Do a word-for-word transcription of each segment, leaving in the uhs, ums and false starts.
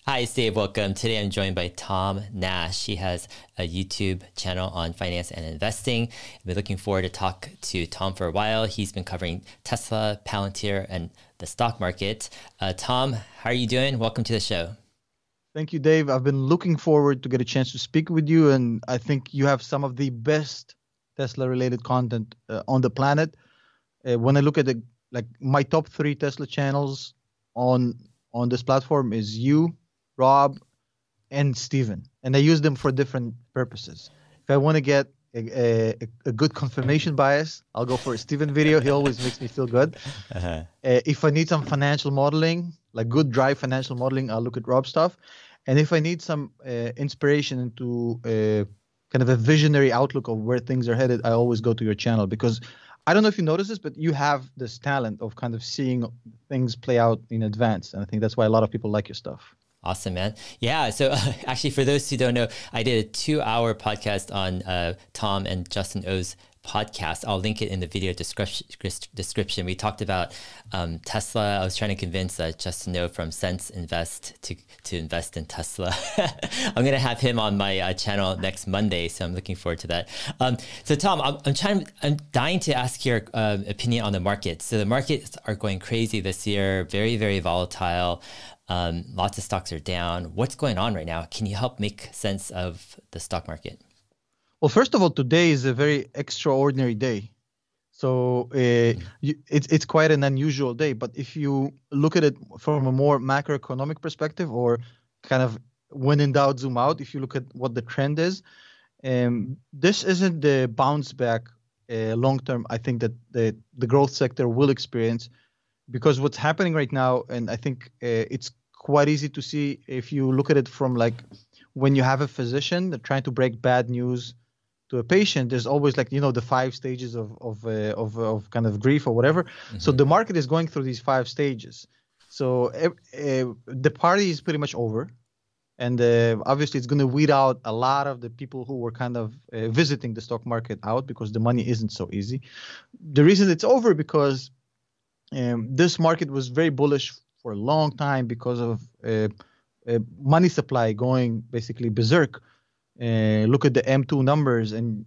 Hi, it's Dave. Welcome. Today I'm joined by Tom Nash. He has a YouTube channel on finance and investing. I've been looking forward to talk to Tom for a while. He's been covering Tesla, Palantir, and the stock market. Uh, Tom, how are you doing? Welcome to the show. Thank you, Dave. I've been looking forward to get a chance to speak with you, and I think you have some of the best Tesla-related content uh, on the planet. Uh, when I look at the like my top three Tesla channels on on this platform is you, Rob, and Steven, and I use them for different purposes. If I want to get a, a, a good confirmation bias, I'll go for a Steven video. He always makes me feel good. Uh-huh. Uh, if I need some financial modeling, like good dry financial modeling, I'll look at Rob's stuff. And if I need some uh, inspiration into uh, kind of a visionary outlook of where things are headed, I always go to your channel, because I don't know if you notice this, but you have this talent of kind of seeing things play out in advance. And I think that's why a lot of people like your stuff. Awesome, man. Yeah. So uh, actually, for those who don't know, I did a two hour podcast on uh, Tom and Justin Oh's podcast. I'll link it in the video description. description. We talked about um, Tesla. I was trying to convince uh, Justin Oh from Sense Invest to, to invest in Tesla. I'm going to have him on my uh, channel next Monday, so I'm looking forward to that. Um, so Tom, I'm, I'm trying, I'm dying to ask your uh, opinion on the market. So the markets are going crazy this year, very, very volatile. Um, lots of stocks are down. What's going on right now? Can you help make sense of the stock market? Well, first of all, today is a very extraordinary day. So uh, mm-hmm. you, it's it's quite an unusual day. But if you look at it from a more macroeconomic perspective, or kind of when in doubt, zoom out, if you look at what the trend is, um, this isn't the bounce back uh, long term. I think that the, the growth sector will experience, because what's happening right now, and I think uh, it's quite easy to see if you look at it from like when you have a physician that trying to break bad news to a patient, there's always like, you know, the five stages of of uh, of, of kind of grief or whatever. Mm-hmm. So the market is going through these five stages. So uh, uh, the party is pretty much over. And uh, obviously it's going to weed out a lot of the people who were kind of uh, visiting the stock market out, because the money isn't so easy. The reason it's over because um, this market was very bullish for a long time because of uh, uh, money supply going basically berserk. Uh, look at the M two numbers, and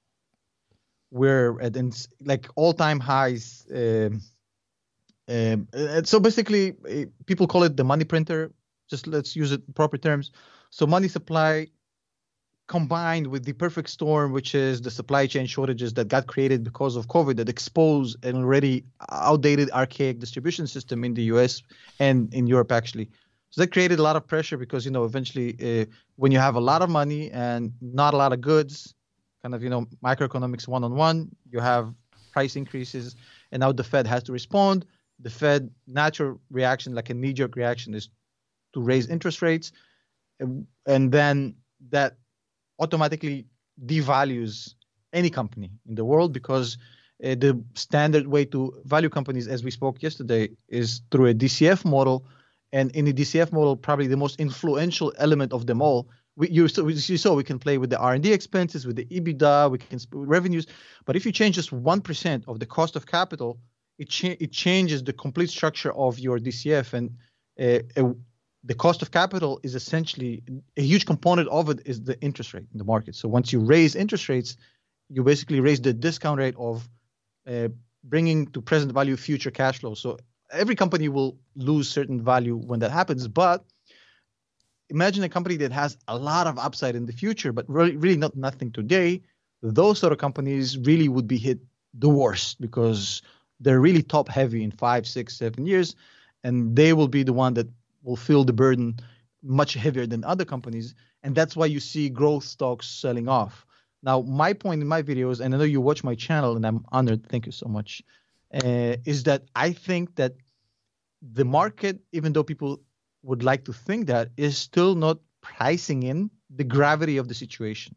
we're at like all-time highs. Um, um, so basically, uh, people call it the money printer. Just let's use it in proper terms. So money supply combined with the perfect storm, which is the supply chain shortages that got created because of COVID, that exposed an already outdated, archaic distribution system in the U S and in Europe, actually. So that created a lot of pressure because, you know, eventually uh, when you have a lot of money and not a lot of goods, kind of, you know, microeconomics one-on-one, you have price increases, and now the Fed has to respond. The Fed natural reaction, like a knee-jerk reaction, is to raise interest rates. And, and then that automatically devalues any company in the world, because uh, the standard way to value companies, as we spoke yesterday, is through a D C F model. And in the D C F model, probably the most influential element of them all, we, you, so, you saw we can play with the R and D expenses, with the EBITDA, we can with revenues. But if you change just one percent of the cost of capital, it, cha- it changes the complete structure of your D C F. And uh, uh, the cost of capital is essentially, a huge component of it is the interest rate in the market. So once you raise interest rates, you basically raise the discount rate of uh, bringing to present value future cash flow. So every company will lose certain value when that happens. But imagine a company that has a lot of upside in the future, but really, really not nothing today. Those sort of companies really would be hit the worst, because they're really top heavy in five, six, seven years. And they will be the one that will feel the burden much heavier than other companies. And that's why you see growth stocks selling off. Now, my point in my videos, and I know you watch my channel, and I'm honored, thank you so much, uh, is that I think that the market, even though people would like to think that, is still not pricing in the gravity of the situation.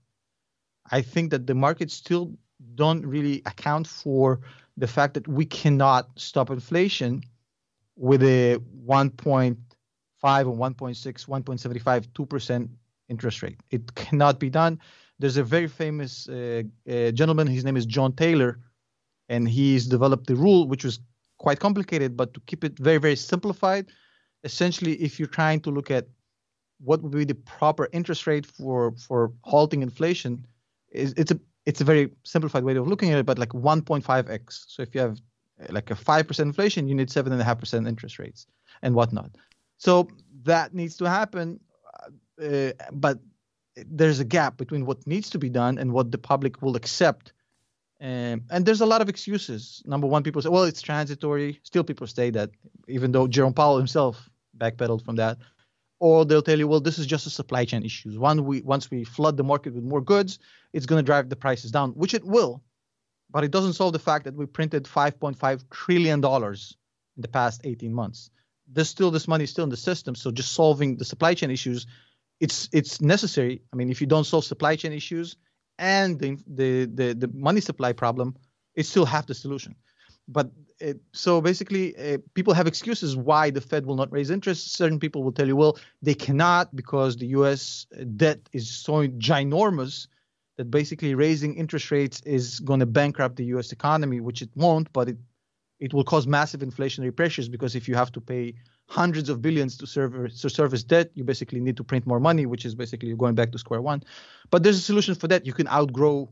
I think that the market still don't really account for the fact that we cannot stop inflation with a one point five or one point six, one point seven five, two percent interest rate. It cannot be done. There's a very famous uh, uh, gentleman, his name is John Taylor, and he's developed the rule, which was quite complicated, but to keep it very, very simplified, essentially, if you're trying to look at what would be the proper interest rate for for halting inflation is it's a it's a very simplified way of looking at it, but like one point five x. So if you have like a five percent inflation, you need seven point five percent interest rates and whatnot. So that needs to happen, uh, but there's a gap between what needs to be done and what the public will accept. Um, and there's a lot of excuses. Number one, people say, well, it's transitory. Still people say that, even though Jerome Powell himself backpedaled from that. Or they'll tell you, well, this is just a supply chain issue. One, we, once we flood the market with more goods, it's going to drive the prices down, which it will. But it doesn't solve the fact that we printed five point five trillion dollars in the past eighteen months. There's still this money still in the system. So just solving the supply chain issues, it's it's necessary. I mean, if you don't solve supply chain issues and the the the, the money supply problem, it's still half the solution. But it, so basically, uh, people have excuses why the Fed will not raise interest. Certain people will tell you, well, they cannot because the U S debt is so ginormous that basically raising interest rates is going to bankrupt the U S economy, which it won't, but it it will cause massive inflationary pressures, because if you have to pay hundreds of billions to service to service debt, you basically need to print more money, which is basically going back to square one. But there's a solution for that. You can outgrow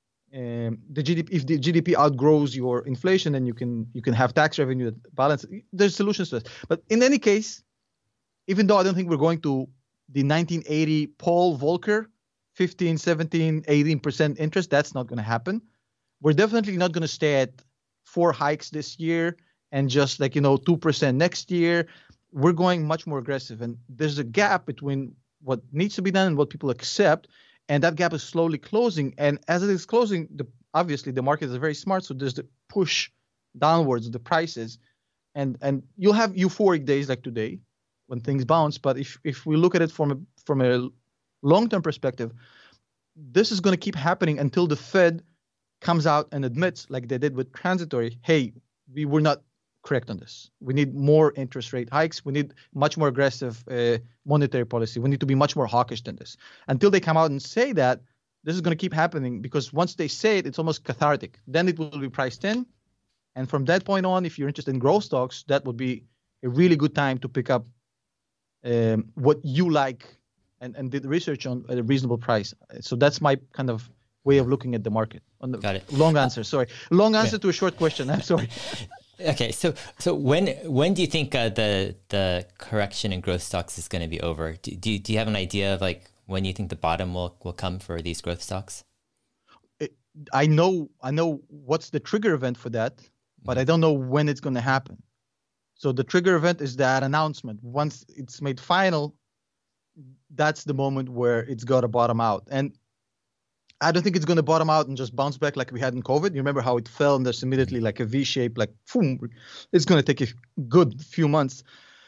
um, the G D P. If the G D P outgrows your inflation, then you can you can have tax revenue that balance. There's solutions to this. But in any case, even though I don't think we're going to the nineteen eighty Paul Volcker fifteen, seventeen, eighteen percent interest, that's not going to happen. We're definitely not going to stay at four hikes this year and just like, you know, two percent next year. We're going much more aggressive. And there's a gap between what needs to be done and what people accept. And that gap is slowly closing. And as it is closing, the, obviously the market is very smart. So there's the push downwards of the prices. And and you'll have euphoric days like today when things bounce. But if, if we look at it from a, from a long-term perspective, this is going to keep happening until the Fed comes out and admits, like they did with transitory, hey, we were not correct on this. We need more interest rate hikes. We need much more aggressive uh, monetary policy. We need to be much more hawkish than this. Until they come out and say that, this is going to keep happening, because once they say it, it's almost cathartic. Then it will be priced in. And from that point on, if you're interested in growth stocks, that would be a really good time to pick up um, what you like and, and did research on at a reasonable price. So that's my kind of way of looking at the market. On the Got it. Long answer, sorry. Long answer yeah. to a short question. I'm sorry. Okay, so so when when do you think uh, the the correction in growth stocks is going to be over? Do, do you, do you have an idea of like when you think the bottom will, will come for these growth stocks? It, I know I know what's the trigger event for that, but I don't know when it's going to happen. So the trigger event is that announcement. Once it's made final, that's the moment where it's got to bottom out. And I don't think it's going to bottom out and just bounce back like we had in COVID. You remember how it fell and there's immediately like a V shape, like boom. It's going to take a good few months.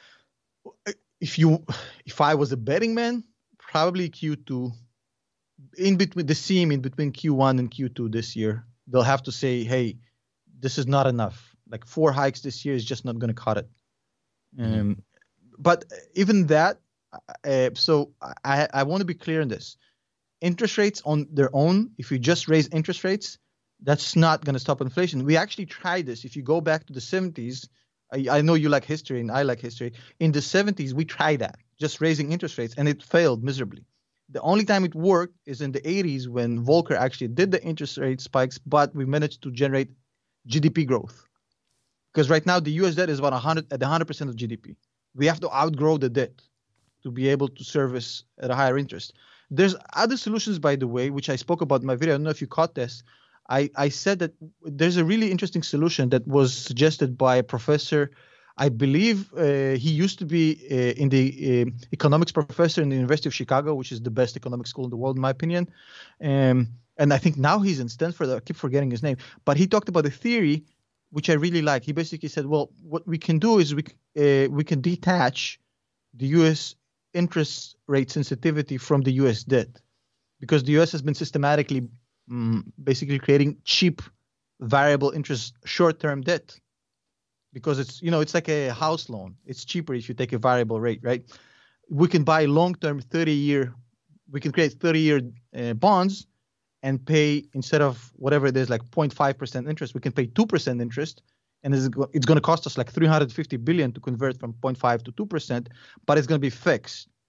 If you, if I was a betting man, probably Q two, in between the seam in between Q one and Q two this year, they'll have to say, hey, this is not enough. Like four hikes this year is just not going to cut it. Mm-hmm. Um, but even that, uh, so I, I want to be clear on this. Interest rates on their own, if you just raise interest rates, that's not going to stop inflation. We actually tried this. If you go back to the seventies, I, I know you like history and I like history. In the seventies, we tried that, just raising interest rates, and it failed miserably. The only time it worked is in the eighties when Volcker actually did the interest rate spikes, but we managed to generate G D P growth. Because right now the U S debt is about one hundred at one hundred percent of G D P. We have to outgrow the debt to be able to service at a higher interest. There's other solutions, by the way, which I spoke about in my video. I don't know if you caught this. I, I said that there's a really interesting solution that was suggested by a professor. I believe uh, he used to be uh, in the uh, economics professor in the University of Chicago, which is the best economic school in the world, in my opinion. Um, and I think now he's in Stanford. I keep forgetting his name. But he talked about a theory, which I really like. He basically said, well, what we can do is we, uh, we can detach the U S interest rate sensitivity from the U S debt, because the U S has been systematically um, basically creating cheap variable interest short-term debt, because it's, you know, it's like a house loan. It's cheaper if you take a variable rate, right? We can buy long-term thirty-year, we can create thirty-year uh, bonds and pay, instead of whatever it is, like zero point five percent interest, we can pay two percent interest. And it's, it's going to cost us like three hundred fifty billion to convert from zero point five to two percent, but it's going to be fixed.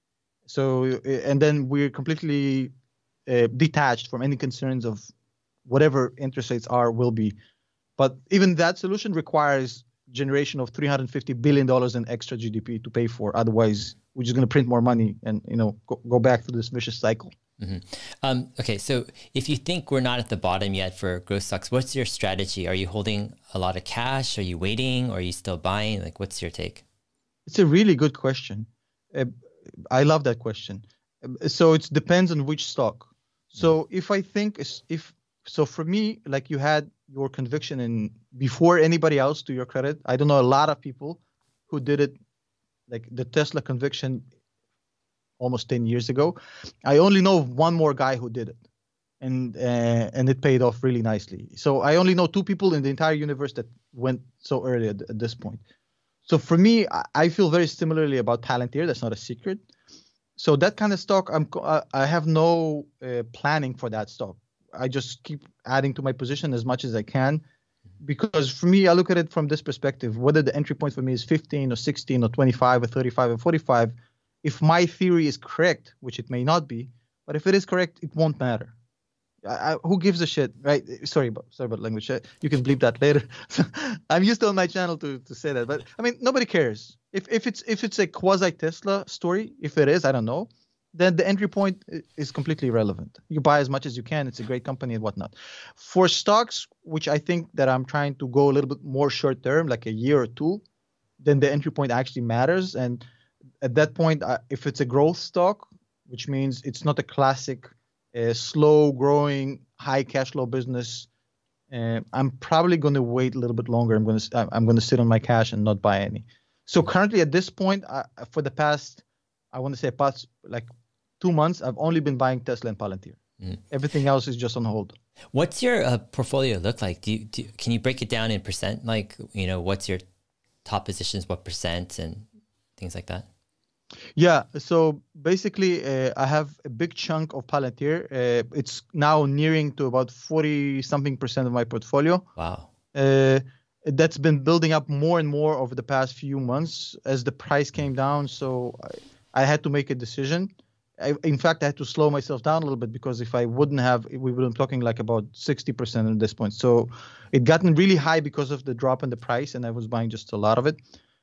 So uh, and then we're completely uh, detached from any concerns of whatever interest rates are will be. But even that solution requires generation of three hundred fifty billion dollars in extra G D P to pay for. Otherwise, we're just going to print more money and, you know, go, go back to this vicious cycle. Mm-hmm. Um, okay, so if you think we're not at the bottom yet for growth stocks, what's your strategy? Are you holding a lot of cash? Are you waiting? Or are you still buying? Like, what's your take? It's a really good question. Uh, I love that question. Uh, So it depends on which stock. So mm-hmm. if I think if so, for me, like you had your conviction in before anybody else, to your credit, I don't know a lot of people who did it, like the Tesla conviction almost ten years ago. I only know one more guy who did it, and uh, and it paid off really nicely. So I only know two people in the entire universe that went so early at, at this point. So for me, I feel very similarly about Palantir. That's not a secret. So that kind of stock, I'm I have no uh, planning for that stock. I just keep adding to my position as much as I can, because for me, I look at it from this perspective: whether the entry point for me is fifteen or sixteen or twenty-five or thirty-five or forty-five. If my theory is correct, which it may not be, but if it is correct, it won't matter. I, I, who gives a shit, right? Sorry, about, sorry about language. You can bleep that later. I'm used to on my channel to, to say that, but I mean, nobody cares. If if it's if it's a quasi Tesla story, if it is, I don't know, then the entry point is completely irrelevant. You buy as much as you can. It's a great company and whatnot. For stocks, which I think that I'm trying to go a little bit more short term, like a year or two, then the entry point actually matters. And at that point, uh, if it's a growth stock, which means it's not a classic uh, slow growing, high cash flow business, uh, I'm probably going to wait a little bit longer. I'm going to I'm going to sit on my cash and not buy any. So currently at this point, uh, for the past, I want to say past like two months, I've only been buying Tesla and Palantir. Mm. Everything else is just on hold. What's your uh, portfolio look like? Do you, do can you break it down in percent? Like, you know, what's your top positions, what percent, and things like that? Yeah, so basically, uh, I have a big chunk of Palantir. Uh, it's now nearing to about forty something percent of my portfolio. Wow. Uh, that's been building up more and more over the past few months as the price came down. So I, I had to make a decision. I, in fact, I had to slow myself down a little bit, because if I wouldn't have, we would have been talking like about sixty percent at this point. So it gotten really high because of the drop in the price, and I was buying just a lot of it.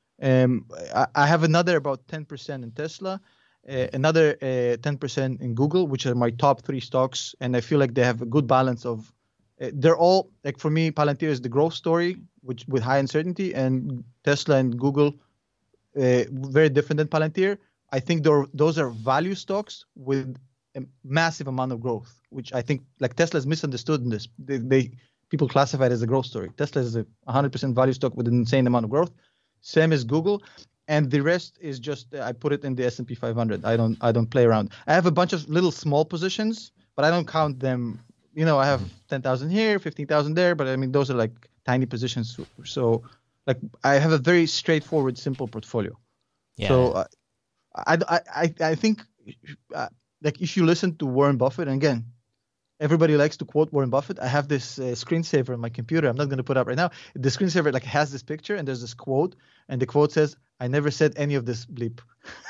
Um, I, I have another about ten percent in Tesla, uh, another uh, ten percent in Google, which are my top three stocks. And I feel like they have a good balance of, uh, they're all, like for me, Palantir is the growth story, which with high uncertainty, and Tesla and Google, uh, very different than Palantir. I think those are value stocks with a massive amount of growth, which I think like Tesla is misunderstood in this. They, they people classify it as a growth story. Tesla is a one hundred percent value stock with an insane amount of growth. Same as Google, and the rest is just I put it in the S and P five hundred. I don't I don't play around. I have a bunch of little small positions, but I don't count them. You know, I have ten thousand here, fifteen thousand there, but I mean those are like tiny positions. So like I have a very straightforward, simple portfolio. Yeah. So uh, I I I think uh, like if you listen to Warren Buffett, and again, everybody likes to quote Warren Buffett. I have this uh, screensaver on my computer. I'm not going to put it up right now. The screensaver like has this picture, and there's this quote, and the quote says, "I never said any of this bleep."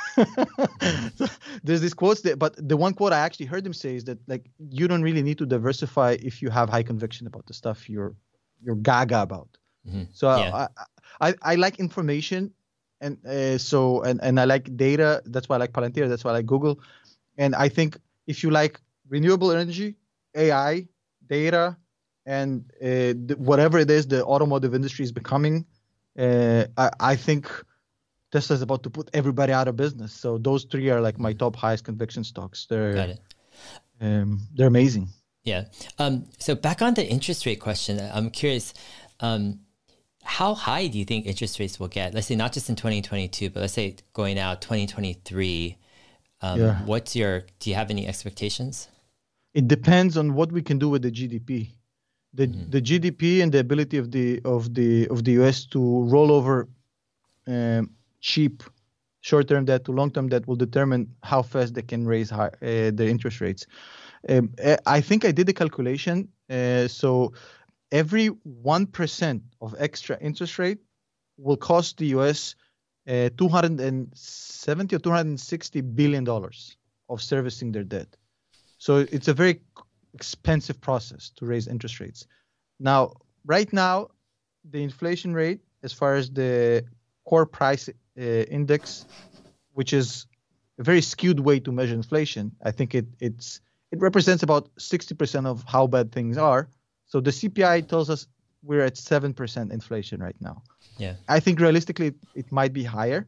So there's these quotes, that, but the one quote I actually heard him say is that like you don't really need to diversify if you have high conviction about the stuff you're you're gaga about. Mm-hmm. So yeah. I, I I like information, and uh, so and and I like data. That's why I like Palantir. That's why I like Google, and I think if you like renewable energy, A I, data, and uh, the, whatever it is the automotive industry is becoming, uh, I, I think Tesla is about to put everybody out of business. So those three are like my top highest conviction stocks. They're Got it. Um, they're amazing. Yeah. Um, so back on the interest rate question, I'm curious, um, how high do you think interest rates will get? Let's say not just in twenty twenty-two, but let's say going out twenty twenty-three. Um, yeah. What's your? Do you have any expectations? It depends on what we can do with the G D P. The mm-hmm. the G D P and the ability of the of the of the U S to roll over um, cheap short-term debt to long-term debt will determine how fast they can raise high, uh, their interest rates. Um, I think I did the calculation. Uh, so every one percent of extra interest rate will cost the U S uh, two hundred seventy or two hundred sixty billion dollars of servicing their debt. So it's a very expensive process to raise interest rates. Now, right now, the inflation rate, as far as the core price uh, index, which is a very skewed way to measure inflation, I think it it's it represents about sixty percent of how bad things are. So the C P I tells us we're at seven percent inflation right now. Yeah. I think realistically it, it might be higher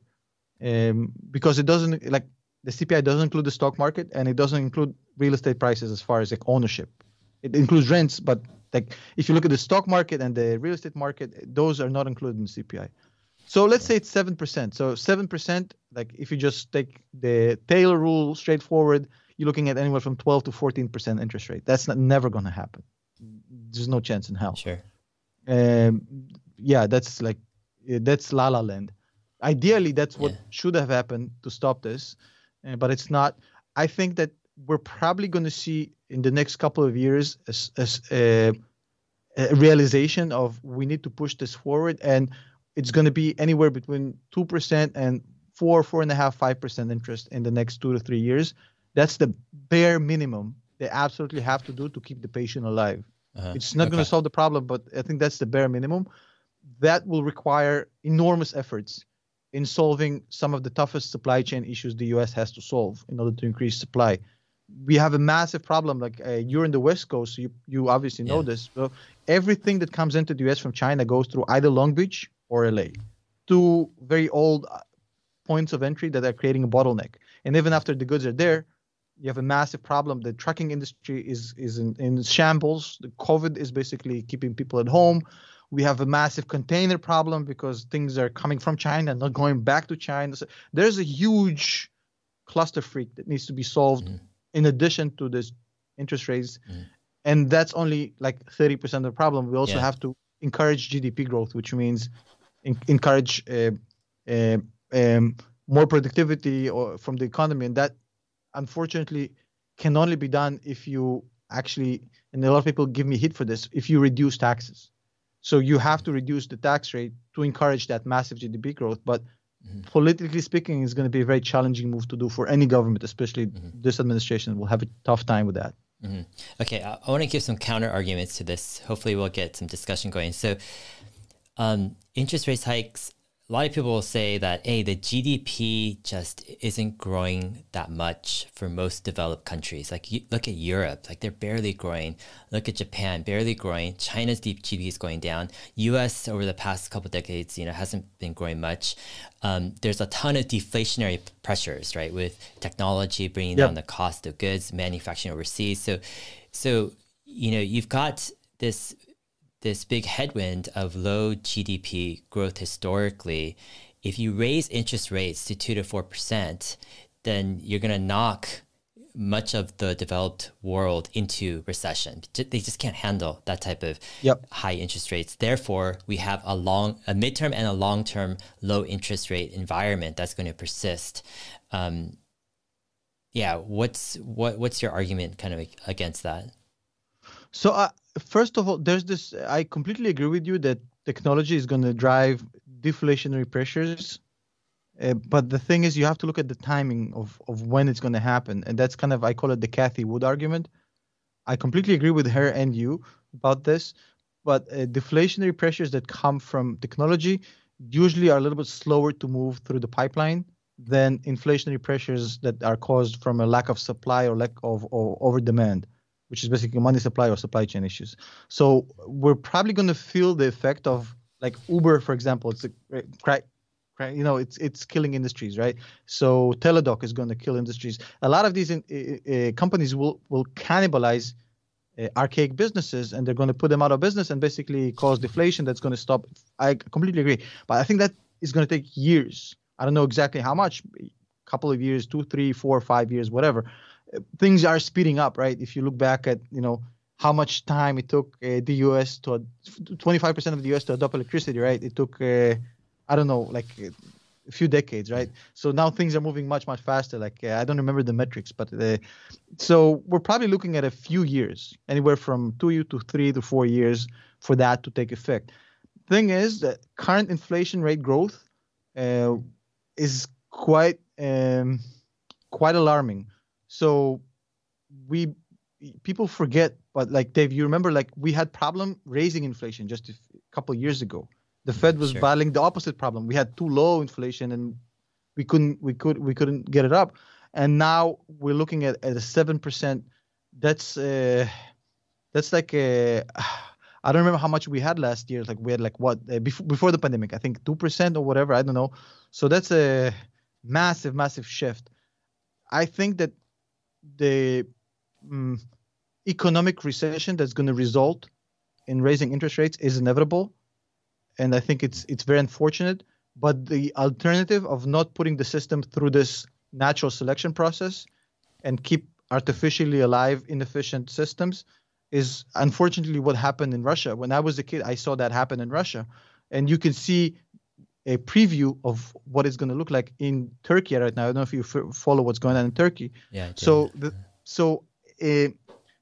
um, because it doesn't, like, the C P I doesn't include the stock market, and it doesn't include real estate prices as far as like ownership. It includes rents, but like if you look at the stock market and the real estate market, those are not included in the C P I. So let's say it's seven percent. So seven percent, like if you just take the Taylor rule straightforward, you're looking at anywhere from twelve to fourteen percent interest rate. That's not, never going to happen. There's no chance in hell. Sure. Um, yeah, that's like, that's La La Land. Ideally, that's what Yeah. should have happened to stop this, uh, but it's not. I think that we're probably going to see in the next couple of years as, as a, a realization of we need to push this forward, and it's going to be anywhere between two percent and four, four and a half, five percent interest in the next two to three years. That's the bare minimum they absolutely have to do to keep the patient alive. Uh-huh. It's not Okay. going to solve the problem, but I think that's the bare minimum. That will require enormous efforts in solving some of the toughest supply chain issues the U S has to solve in order to increase supply. We have a massive problem. Like uh, you're in the West Coast, so you, you obviously know Yeah. this. So everything that comes into the U S from China goes through either Long Beach or L A, two very old uh, points of entry that are creating a bottleneck. And even after the goods are there, you have a massive problem. The trucking industry is is in, in shambles. The COVID is basically keeping people at home. We have a massive container problem because things are coming from China, not going back to China. So there's a huge cluster freak that needs to be solved Mhm. in addition to this interest rates. Mhm. And that's only like thirty percent of the problem. We also Yeah. have to encourage G D P growth, which means in, encourage uh, uh, um, more productivity or, from the economy. And that, unfortunately, can only be done if you actually, and a lot of people give me hit for this, if you reduce taxes. So you have to reduce the tax rate to encourage that massive G D P growth. But Mhm. politically speaking, it's going to be a very challenging move to do for any government, especially Mhm. this administration will have a tough time with that. Mhm. Okay, I, I want to give some counter arguments to this. Hopefully, we'll get some discussion going. So, um, interest rates hikes. A lot of people will say that, hey, the G D P just isn't growing that much for most developed countries. Like, you, look at Europe, like they're barely growing. Look at Japan, barely growing. China's G D P is going down. U S over the past couple of decades, you know, hasn't been growing much. Um, there's a ton of deflationary pressures, right, with technology bringing Yep. down the cost of goods, manufacturing overseas. So, so you know, you've got this this big headwind of low G D P growth historically. If you raise interest rates to two to four percent, then you're going to knock much of the developed world into recession. They just can't handle that type of Yep. high interest rates. Therefore, we have a long, a midterm and a long-term low interest rate environment that's going to persist. Um, yeah, what's what what's your argument kind of against that? So uh, first of all, there's this, I completely agree with you that technology is going to drive deflationary pressures. Uh, but the thing is, you have to look at the timing of, of when it's going to happen. And that's kind of, I call it the Cathy Wood argument. I completely agree with her and you about this. But uh, deflationary pressures that come from technology usually are a little bit slower to move through the pipeline than inflationary pressures that are caused from a lack of supply or lack of or over demand, which is basically money supply or supply chain issues. So we're probably going to feel the effect of, like Uber, for example. It's a crack, you know, it's it's killing industries, right? So Teladoc is going to kill industries. A lot of these in, uh, companies will will cannibalize uh, archaic businesses, and they're going to put them out of business and basically cause deflation that's going to stop. I completely agree, but I think that is going to take years. I don't know exactly how much, a couple of years, two, three, four, five years, whatever. Things are speeding up, right? If you look back at, you know, how much time it took uh, the U S to twenty-five percent of the U S to adopt electricity, right? It took, uh, I don't know, like a few decades, right? So now things are moving much, much faster. Like uh, I don't remember the metrics, but uh, so we're probably looking at a few years, anywhere from two to three to four years for that to take effect. Thing is that current inflation rate growth, uh, is quite um, quite alarming. So we people forget, but like Dave, you remember like we had problem raising inflation just a couple of years ago. The Fed was Sure. battling the opposite problem. We had too low inflation and we couldn't we could we couldn't get it up. And now we're looking at, at a seven percent. That's uh, that's like a, I don't remember how much we had last year. Like we had like what uh, before before the pandemic, I think two percent or whatever. I don't know. So that's a massive, massive shift. I think that the um, economic recession that's going to result in raising interest rates is inevitable, and I think it's it's very unfortunate. But the alternative of not putting the system through this natural selection process and keep artificially alive inefficient systems is unfortunately what happened in Russia. When I was a kid, I saw that happen in Russia, and you can see a preview of what it's going to look like in Turkey right now. I don't know if you f- follow what's going on in Turkey. Yeah. I do. So the so a,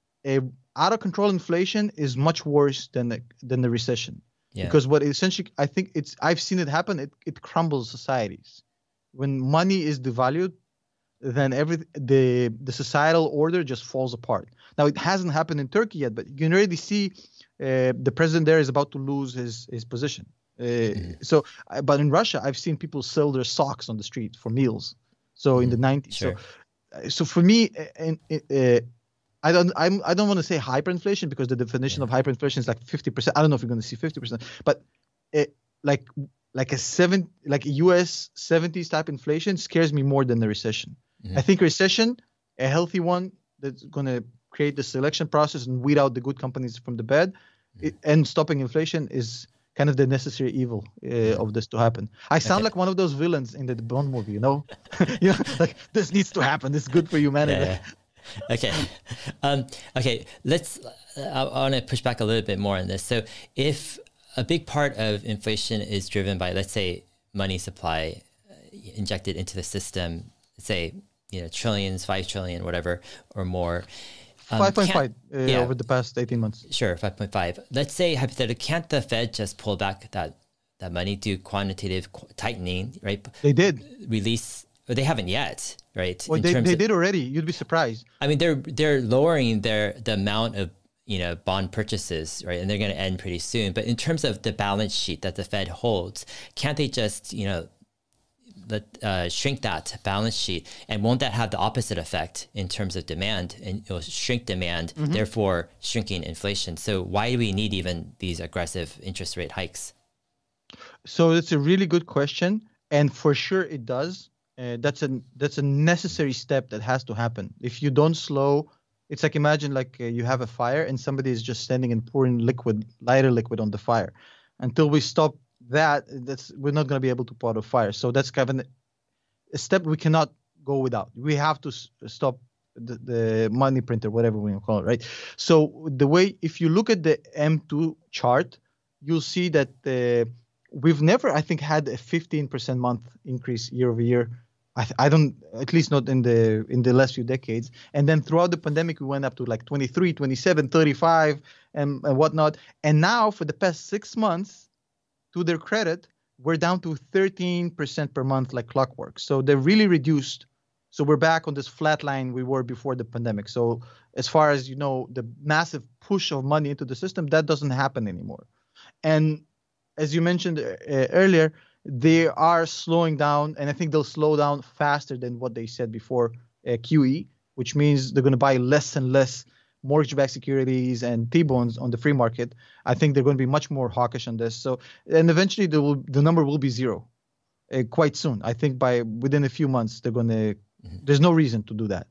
a out of control inflation is much worse than the, than the recession. Yeah. Because what essentially, I think it's, I've seen it happen. It, it crumbles societies. When money is devalued, then every the the societal order just falls apart. Now it hasn't happened in Turkey yet, but you can already see uh, the president there is about to lose his his position. Uh, mm-hmm. So, uh, but in Russia, I've seen people sell their socks on the street for meals. So mm-hmm. in the nineties. Sure. So, uh, so for me, uh, uh, I don't I'm I don't want to say hyperinflation because the definition yeah. of hyperinflation is like fifty percent. I don't know if you're going to see fifty percent, but it, like like a seven like a U S seventies type inflation scares me more than the recession. Mm-hmm. I think recession, a healthy one that's going to create the selection process and weed out the good companies from the bad, mm-hmm. it, and stopping inflation is kind of the necessary evil uh, mm-hmm. of this to happen. I sound okay. like one of those villains in the Bond movie, you know, you know, like this needs to happen. This is good for humanity. Yeah, yeah. Okay. Um, okay. Let's, I, I want to push back a little bit more on this. So if a big part of inflation is driven by, let's say, money supply injected into the system, say, you know, trillions, five trillion, whatever, or more. Um, five point five uh, yeah, over the past eighteen months. Sure, five point five. Let's say, hypothetically, can't the Fed just pull back that, that money, do quantitative tightening, right? They did. Release, or they haven't yet, right? Well, they, they of, did already. You'd be surprised. I mean, they're they're lowering their the amount of, you know, bond purchases, right? And they're going to end pretty soon. But in terms of the balance sheet that the Fed holds, can't they just, you know, let uh, shrink that balance sheet, and won't that have the opposite effect in terms of demand, and it will shrink demand, mm-hmm. therefore shrinking inflation? So why do we need even these aggressive interest rate hikes? So it's a really good question, and for sure it does. Uh, that's a that's a necessary step that has to happen. If you don't slow, it's like imagine like uh, you have a fire and somebody is just standing and pouring liquid, lighter liquid on the fire. Until we stop that, that's we're not going to be able to put out a fire. So that's kind of a step we cannot go without. We have to s- stop the, the money printer, whatever we call it, right? So the way, if you look at the M two chart, you'll see that uh, we've never, I think, had a fifteen percent month increase year over year. I, th- I don't, at least not in the in the last few decades. And then throughout the pandemic, we went up to like twenty-three, twenty-seven, thirty-five, and, and whatnot. And now for the past six months, to their credit, we're down to thirteen percent per month like clockwork. So they're really reduced. So we're back on this flat line we were before the pandemic. So as far as, you know, the massive push of money into the system, that doesn't happen anymore. And as you mentioned uh, earlier, they are slowing down, and I think they'll slow down faster than what they said before, uh, Q E, which means they're going to buy less and less mortgage-backed securities and T-bonds on the free market. I think they're going to be much more hawkish on this. So, and eventually the, will, the number will be zero uh, quite soon. I think by within a few months, they're going to, mm-hmm. there's no reason to do that.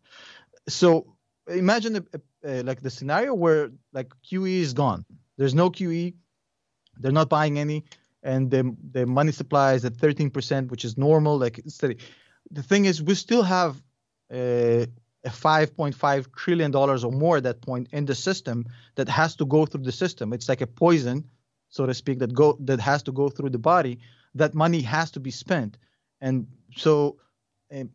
So imagine a, a, a, like the scenario where like Q E is gone. There's no Q E. They're not buying any. And the, the money supply is at thirteen percent, which is normal, like steady. The thing is, we still have uh, a five point five trillion dollars or more at that point in the system that has to go through the system. It's like a poison, so to speak, that go that has to go through the body. That money has to be spent, and so, um,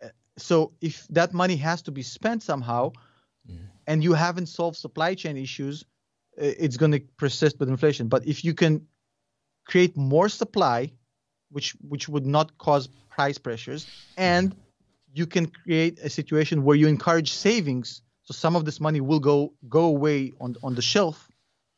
so if that money has to be spent somehow, mm. and you haven't solved supply chain issues, it's going to persist with inflation. But if you can create more supply which which would not cause price pressures, and you can create a situation where you encourage savings, so some of this money will go go away on on the shelf.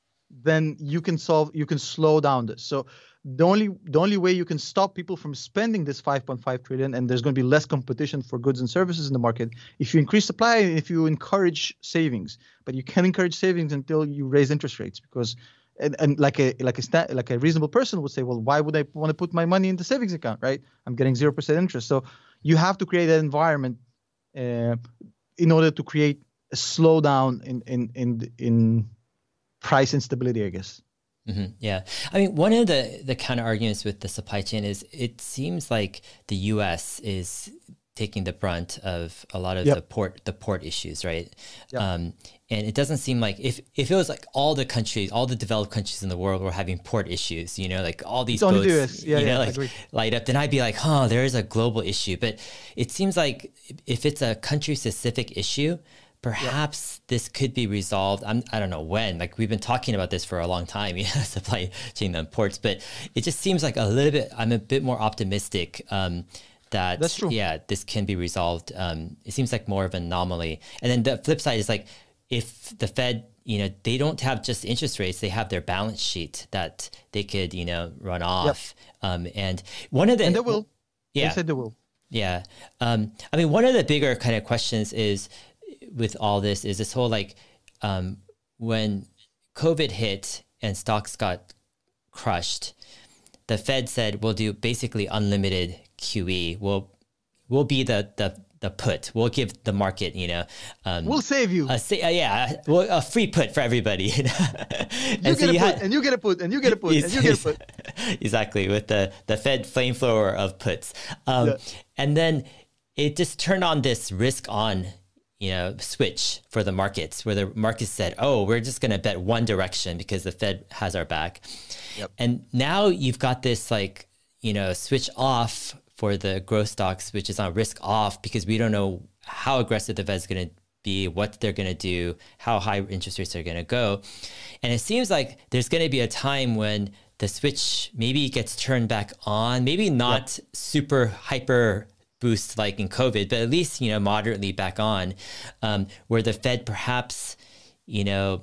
Then you can solve, you can slow down this. So the only the only way you can stop people from spending this five point five trillion, and there's going to be less competition for goods and services in the market, if you increase supply, if you encourage savings. But you can't encourage savings until you raise interest rates, because and, and like a like a sta- like a reasonable person would say, well, why would I want to put my money in the savings account, right? I'm getting zero percent interest. So you have to create an environment uh, in order to create a slowdown in in in in price instability, I guess. Mm-hmm. Yeah. I mean, one of the, the counter arguments with the supply chain is it seems like the U S is taking the brunt of a lot of yep. the port the port issues, right? Yep. Um, and it doesn't seem like if, if it was like all the countries, all the developed countries in the world were having port issues, you know, like all these it's boats, yeah, you know, yeah, like light up, then I'd be like, huh, there is a global issue. But it seems like if it's a country specific issue, perhaps yeah. this could be resolved. I'm, I don't know when. Like we've been talking about this for a long time, you know, supply chain and ports. But it just seems like a little bit. I'm a bit more optimistic um, that That's true. yeah, this can be resolved. Um, it seems like more of an anomaly. And then the flip side is like if the Fed, you know, they don't have just interest rates; they have their balance sheet that they could, you know, run off. Yep. Um, and one of the and they will. Yeah, they said they will. Yeah. Um, I mean, one of the bigger kind of questions is. With all this is this whole like um, when COVID hit and stocks got crushed, the Fed said we'll do basically unlimited Q E. We'll we'll be the the the put. We'll give the market, you know, um, we'll save you. A, uh, yeah, well, a free put for everybody. You, know? you get so a you put, had, and you get a put, and you get a put, and you get a put. Exactly, with the the Fed flamethrower of puts, um, yeah. and then it just turned on this risk on. You know, switch for the markets where the markets said, oh, we're just going to bet one direction because the Fed has our back. Yep. And now you've got this like, you know, switch off for the growth stocks, which is on risk off because we don't know how aggressive the Fed's going to be, what they're going to do, how high interest rates are going to go. And it seems like there's going to be a time when the switch maybe gets turned back on, maybe not yep. super hyper boost like in COVID, but at least, you know, moderately back on, um, where the Fed perhaps, you know,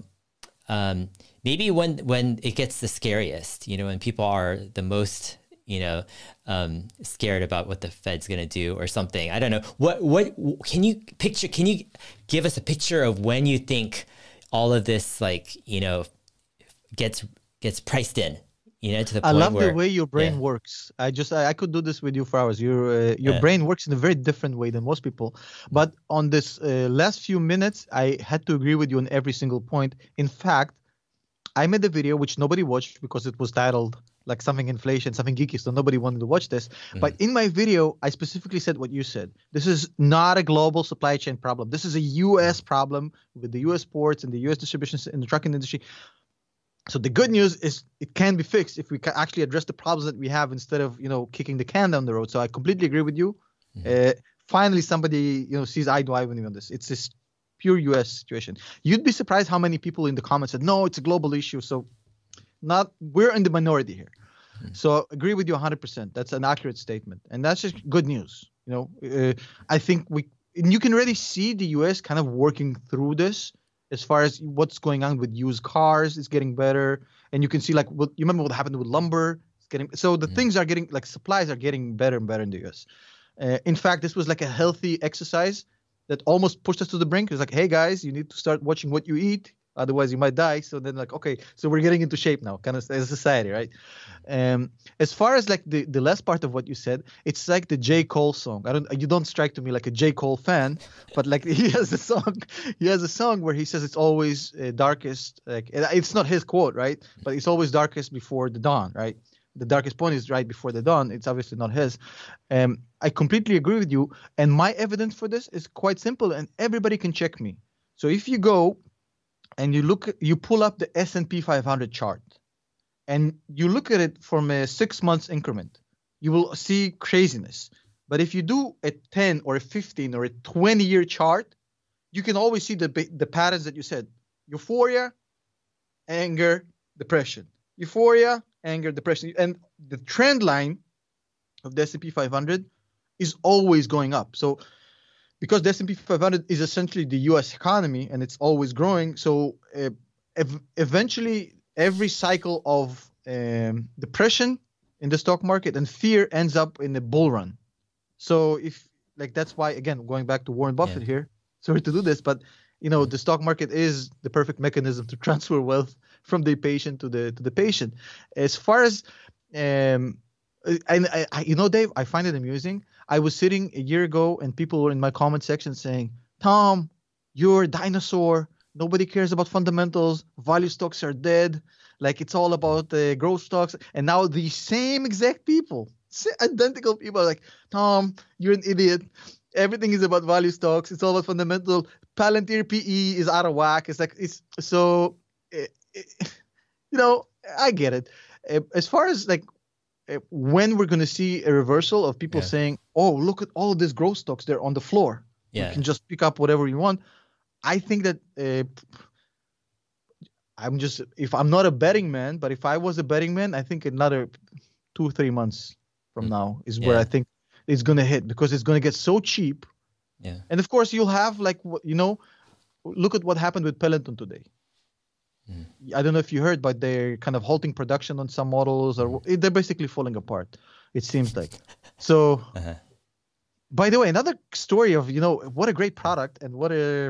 um, maybe when when it gets the scariest, you know, when people are the most, you know, um, scared about what the Fed's going to do or something. I don't know. What what can you picture? Can you give us a picture of when you think all of this, like, you know, gets gets priced in? You know, to the point I love where, the way your brain yeah. works. I just I, I could do this with you for hours. Your uh, your yeah. brain works in a very different way than most people. But on this uh, last few minutes, I had to agree with you on every single point. In fact, I made a video which nobody watched because it was titled like something inflation, something geeky, so nobody wanted to watch this. Mm. But in my video, I specifically said what you said. This is not a global supply chain problem. This is a U S problem with the U S ports and the U S distribution in the trucking industry. So the good news is it can be fixed if we can actually address the problems that we have instead of, you know, kicking the can down the road. So I completely agree with you. Mm-hmm. Uh, finally, somebody, you know, sees eye to eye with me on this. It's this pure U S situation. You'd be surprised how many people in the comments said, no, it's a global issue. So not we're in the minority here. Mm-hmm. So agree with you one hundred percent. That's an accurate statement. And that's just good news. You know, uh, I think we and you can already see the U S kind of working through this. As far as what's going on with used cars, it's getting better. And you can see like, what you remember what happened with lumber? It's getting, so the mm-hmm. things are getting, like supplies are getting better and better in the U S. Uh, in fact, this was like a healthy exercise that almost pushed us to the brink. It was like, hey guys, you need to start watching what you eat. Otherwise you might die. So then like, okay, so we're getting into shape now, kind of as a society, right? Um, as far as like the, the last part of what you said, it's like the J. Cole song. I don't, you don't strike to me like a J. Cole fan, but like he has a song, he has a song where he says it's always uh, darkest, like it's not his quote, right? But it's always darkest before the dawn, right? The darkest point is right before the dawn. It's obviously not his. Um, I completely agree with you. And my evidence for this is quite simple and everybody can check me. So if you go and you look, you pull up the S and P five hundred chart and you look at it from a six months increment, you will see craziness. But if you do a ten or a fifteen or a twenty year chart, you can always see the, the patterns that you said: euphoria, anger, depression, euphoria, anger, depression. And the trend line of the S and P five hundred is always going up. So because the S and P five hundred is essentially the U S economy and it's always growing, so uh, ev- eventually every cycle of um, depression in the stock market and fear ends up in a bull run. So if like that's why, again, going back to Warren Buffett yeah. here, sorry to do this, but you know, the stock market is the perfect mechanism to transfer wealth from the patient to the to the patient. As far as um and I, I you know, Dave, I find it amusing. I was sitting a year ago and people were in my comment section saying, Tom, you're a dinosaur. Nobody cares about fundamentals. Value stocks are dead. Like it's all about the uh, growth stocks. And now the same exact people, identical people are like, Tom, you're an idiot. Everything is about value stocks. It's all about fundamental. Palantir P E is out of whack. It's like, it's so, it, it, you know, I get it. As far as like, when we're going to see a reversal of people yeah. saying, oh, look at all of these growth stocks, they're on the floor. Yeah. You can just pick up whatever you want. I think that uh, I'm just, if I'm not a betting man, but if I was a betting man, I think another two, three months from mm. now is yeah. where I think it's going to hit, because it's going to get so cheap. Yeah. And of course, you'll have like, you know, look at what happened with Peloton today. Mm. I don't know if you heard, but they're kind of halting production on some models, or mm. they're basically falling apart, it seems like. So, uh-huh. by the way, another story of, you know, what a great product and what a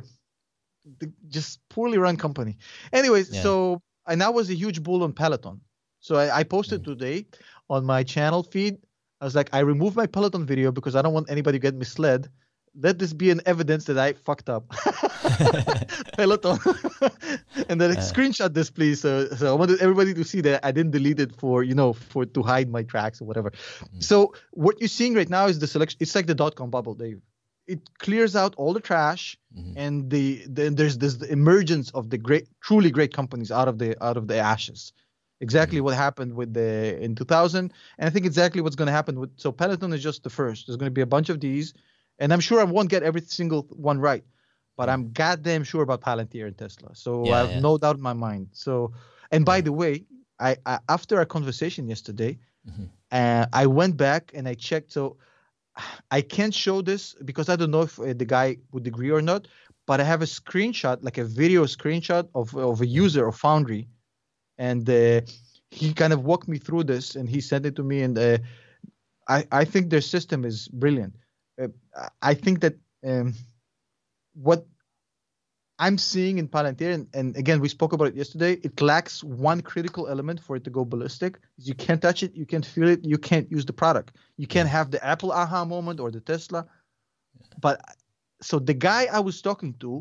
just poorly run company. Anyways, yeah. so and I was a huge bull on Peloton. So I, I posted mm. today on my channel feed. I was like, I removed my Peloton video because I don't want anybody to get misled. Let this be an evidence that I fucked up. Peloton. And then uh, screenshot this, please. So, so I wanted everybody to see that I didn't delete it for, you know, for to hide my tracks or whatever. Mm. So what you're seeing right now is the selection. It's like the dot-com bubble, Dave. It clears out all the trash, mm-hmm. and the, the there's this the emergence of the great, truly great companies out of the out of the ashes. Exactly mm-hmm. what happened with the in two thousand, and I think exactly what's going to happen with. So Peloton is just the first. There's going to be a bunch of these. And I'm sure I won't get every single one right, but I'm goddamn sure about Palantir and Tesla. So yeah, I have yeah. no doubt in my mind. So, and by yeah. the way, I, I after our conversation yesterday, mm-hmm. uh, I went back and I checked. So I can't show this because I don't know if uh, the guy would agree or not, but I have a screenshot, like a video screenshot of, of a user of Foundry. And uh, he kind of walked me through this and he sent it to me. And uh, I, I think their system is brilliant. Uh, I think that um, what I'm seeing in Palantir, and, and again, we spoke about it yesterday, it lacks one critical element for it to go ballistic. You can't touch it, you can't feel it, you can't use the product. You can't have the Apple aha moment or the Tesla. But so the guy I was talking to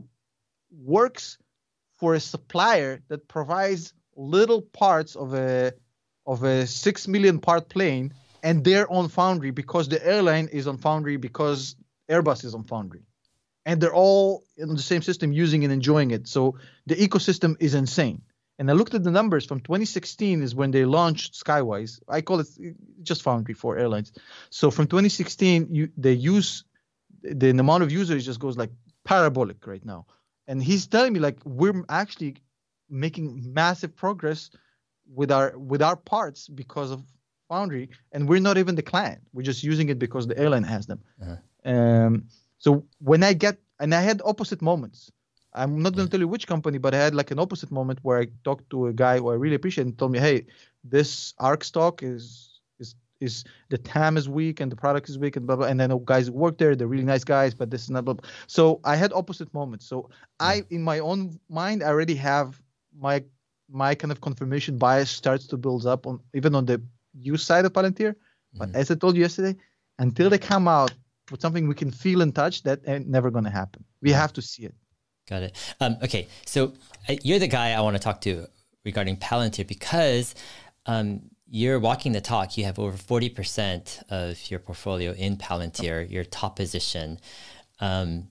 works for a supplier that provides little parts of a of a six million part plane, and they're on Foundry because the airline is on Foundry because Airbus is on Foundry. And they're all in the same system using and enjoying it. So the ecosystem is insane. And I looked at the numbers from twenty sixteen is when they launched Skywise. I call it just Foundry for airlines. So from twenty sixteen, you, the use, the, the amount of users just goes like parabolic right now. And he's telling me like we're actually making massive progress with our with our parts because of Foundry, and we're not even the client. We're just using it because the airline has them. Uh-huh. Um, so when I get, and I had opposite moments. I'm not going to tell you which company, but I had like an opposite moment where I talked to a guy who I really appreciate and told me, hey, this ARK stock is is is the T A M is weak and the product is weak and blah blah. And then the guys who work there, they're really nice guys, but this is not blah, blah. So I had opposite moments. So yeah. I, in my own mind, I already have my my kind of confirmation bias starts to build up on even on the use side of Palantir. But mm-hmm. as I told you yesterday, until they come out with something we can feel and touch, that ain't never going to happen. We have to see it. Got it. Um, okay, so uh, you're the guy I want to talk to regarding Palantir because um, you're walking the talk. You have over forty percent of your portfolio in Palantir, your top position. Um,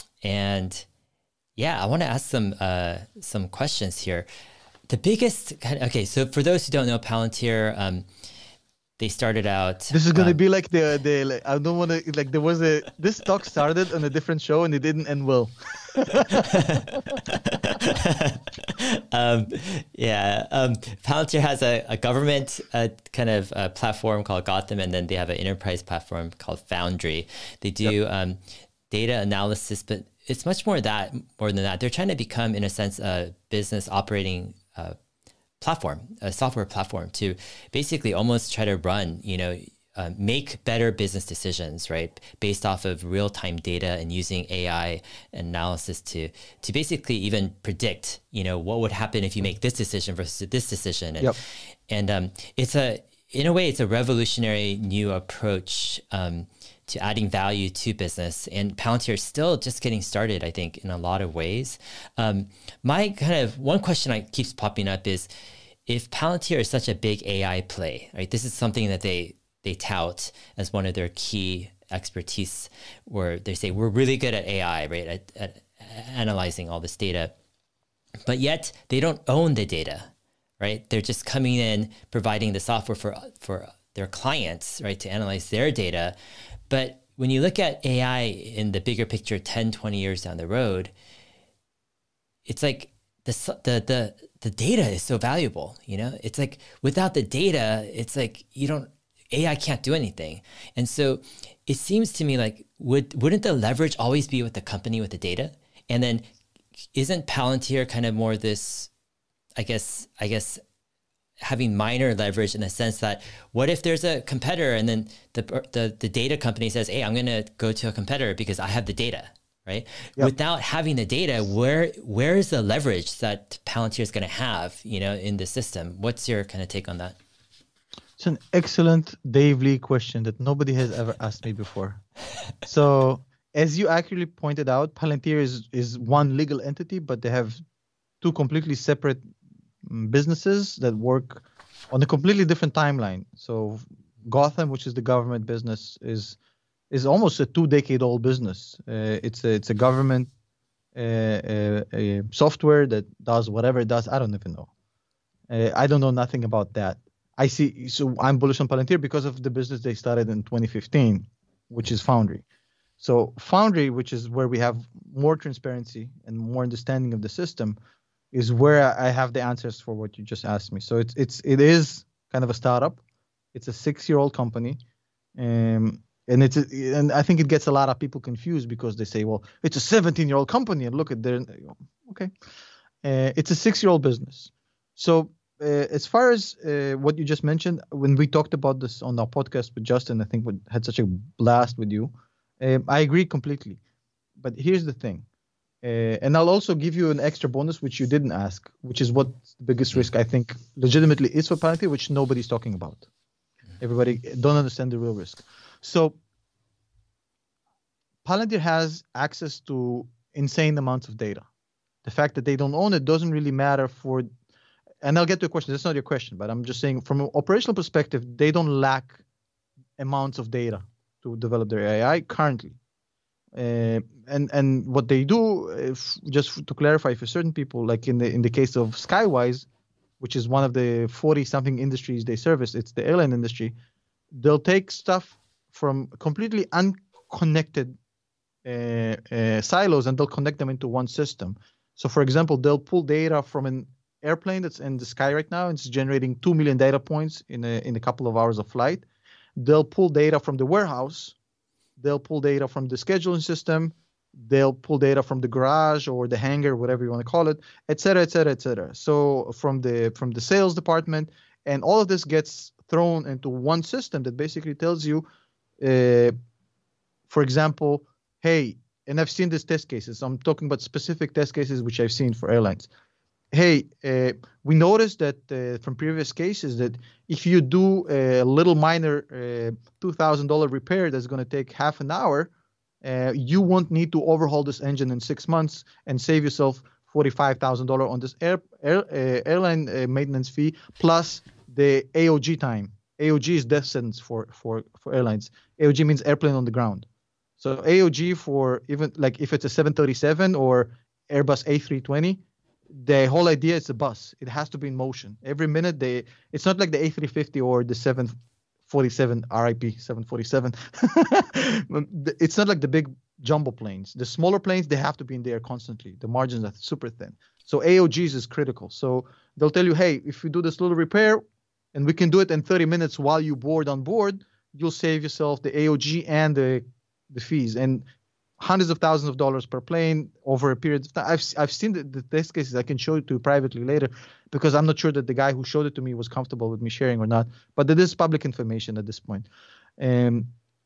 and yeah, I want to ask some uh, some questions here. The biggest kind of, okay, so for those who don't know Palantir, um, they started out. This is gonna um, be like the the like, I don't want to like there was a this talk started on a different show and it didn't end well. um, yeah, um, Palantir has a, a government uh, kind of uh, platform called Gotham, and then they have an enterprise platform called Foundry. They do yep. um, data analysis, but it's much more that more than that. They're trying to become, in a sense, a business operating uh, platform, a software platform to basically almost try to run, you know, uh, make better business decisions, right, based off of real-time data and using A I analysis to to basically even predict, you know, what would happen if you make this decision versus this decision. And, yep. and um, it's a, in a way, it's a revolutionary new approach um, to adding value to business. And Palantir is still just getting started, I think, in a lot of ways. Um, my kind of one question that keeps popping up is, if Palantir is such a big A I play, right? This is something that they they tout as one of their key expertise, where they say we're really good at A I, right? At, at analyzing all this data, but yet they don't own the data, right? They're just coming in, providing the software for for their clients, right, to analyze their data. But when you look at A I in the bigger picture, ten, twenty years down the road, it's like the, the, the, the data is so valuable, you know, it's like without the data, it's like, you don't, A I can't do anything. And so it seems to me like, would, wouldn't the leverage always be with the company with the data? And then isn't Palantir kind of more this, I guess, I guess, having minor leverage in the sense that what if there's a competitor and then the, the, the data company says, hey, I'm going to go to a competitor because I have the data, right? Yep. Without having the data, where, where is the leverage that Palantir is going to have, you know, in the system? What's your kind of take on that? It's an excellent Dave Lee question that nobody has ever asked me before. So as you accurately pointed out, Palantir is, is one legal entity, but they have two completely separate businesses that work on a completely different timeline. So Gotham, which is the government business, is is almost a two-decade-old business. Uh, it's a it's a government uh, uh, a software that does whatever it does. I don't even know. Uh, I don't know nothing about that. I see. So I'm bullish on Palantir because of the business they started in twenty fifteen, which is Foundry. So Foundry, which is where we have more transparency and more understanding of the system, is where I have the answers for what you just asked me. So it's it's it is kind of a startup. It's a six-year-old company, um, and it's a, and I think it gets a lot of people confused because they say, well, it's a seventeen-year-old company, and look at their okay, uh, it's a six-year-old business. So uh, as far as uh, what you just mentioned, when we talked about this on our podcast with Justin, I think we had such a blast with you. Um, I agree completely, but here's the thing. Uh, and I'll also give you an extra bonus, which you didn't ask, which is what the biggest risk I think legitimately is for Palantir, which nobody's talking about. Everybody don't understand the real risk. So Palantir has access to insane amounts of data. The fact that they don't own it doesn't really matter for, and I'll get to a question. That's not your question, but I'm just saying from an operational perspective, they don't lack amounts of data to develop their A I currently. Uh, and and what they do, if, just to clarify for certain people, like in the in the case of Skywise, which is one of the forty something industries they service, it's the airline industry. They'll take stuff from completely unconnected uh, uh, silos and they'll connect them into one system. So, for example, they'll pull data from an airplane that's in the sky right now. It's generating two million data points in a in a couple of hours of flight. They'll pull data from the warehouse. They'll pull data from the scheduling system. They'll pull data from the garage or the hangar, whatever you want to call it, et cetera, et cetera, et cetera. So from the from the sales department, and all of this gets thrown into one system that basically tells you, uh, for example, hey, and I've seen these test cases. I'm talking about specific test cases which I've seen for airlines. Hey, uh, we noticed that uh, from previous cases that if you do a little minor uh, two thousand dollars repair that's going to take half an hour, uh, you won't need to overhaul this engine in six months and save yourself forty-five thousand dollars on this air, air, uh, airline uh, maintenance fee plus the A O G time. A O G is death sentence for, for, for airlines. A O G means airplane on the ground. So A O G for even like if it's a seven thirty-seven or Airbus A three twenty, the whole idea is a bus. It has to be in motion. Every minute they, it's not like the A three fifty or the seven forty-seven, R I P seven forty-seven. It's not like the big jumbo planes. The smaller planes, they have to be in the air constantly. The margins are super thin. So A O Gs is critical. So they'll tell you, hey, if we do this little repair and we can do it in thirty minutes while you board on board, you'll save yourself the A O G and the, the fees. And hundreds of thousands of dollars per plane over a period of time. I've, I've seen the, the test cases. I can show it to you privately later because I'm not sure that the guy who showed it to me was comfortable with me sharing or not. But it is public information at this point. Um,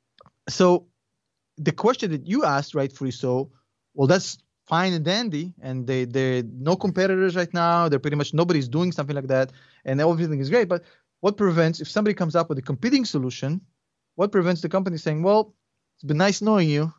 so the question that you asked, rightfully so, well, that's fine and dandy. And they, they're no competitors right now. They're pretty much nobody's doing something like that. And everything is great. But what prevents, if somebody comes up with a competing solution, what prevents the company saying, well, it's been nice knowing you.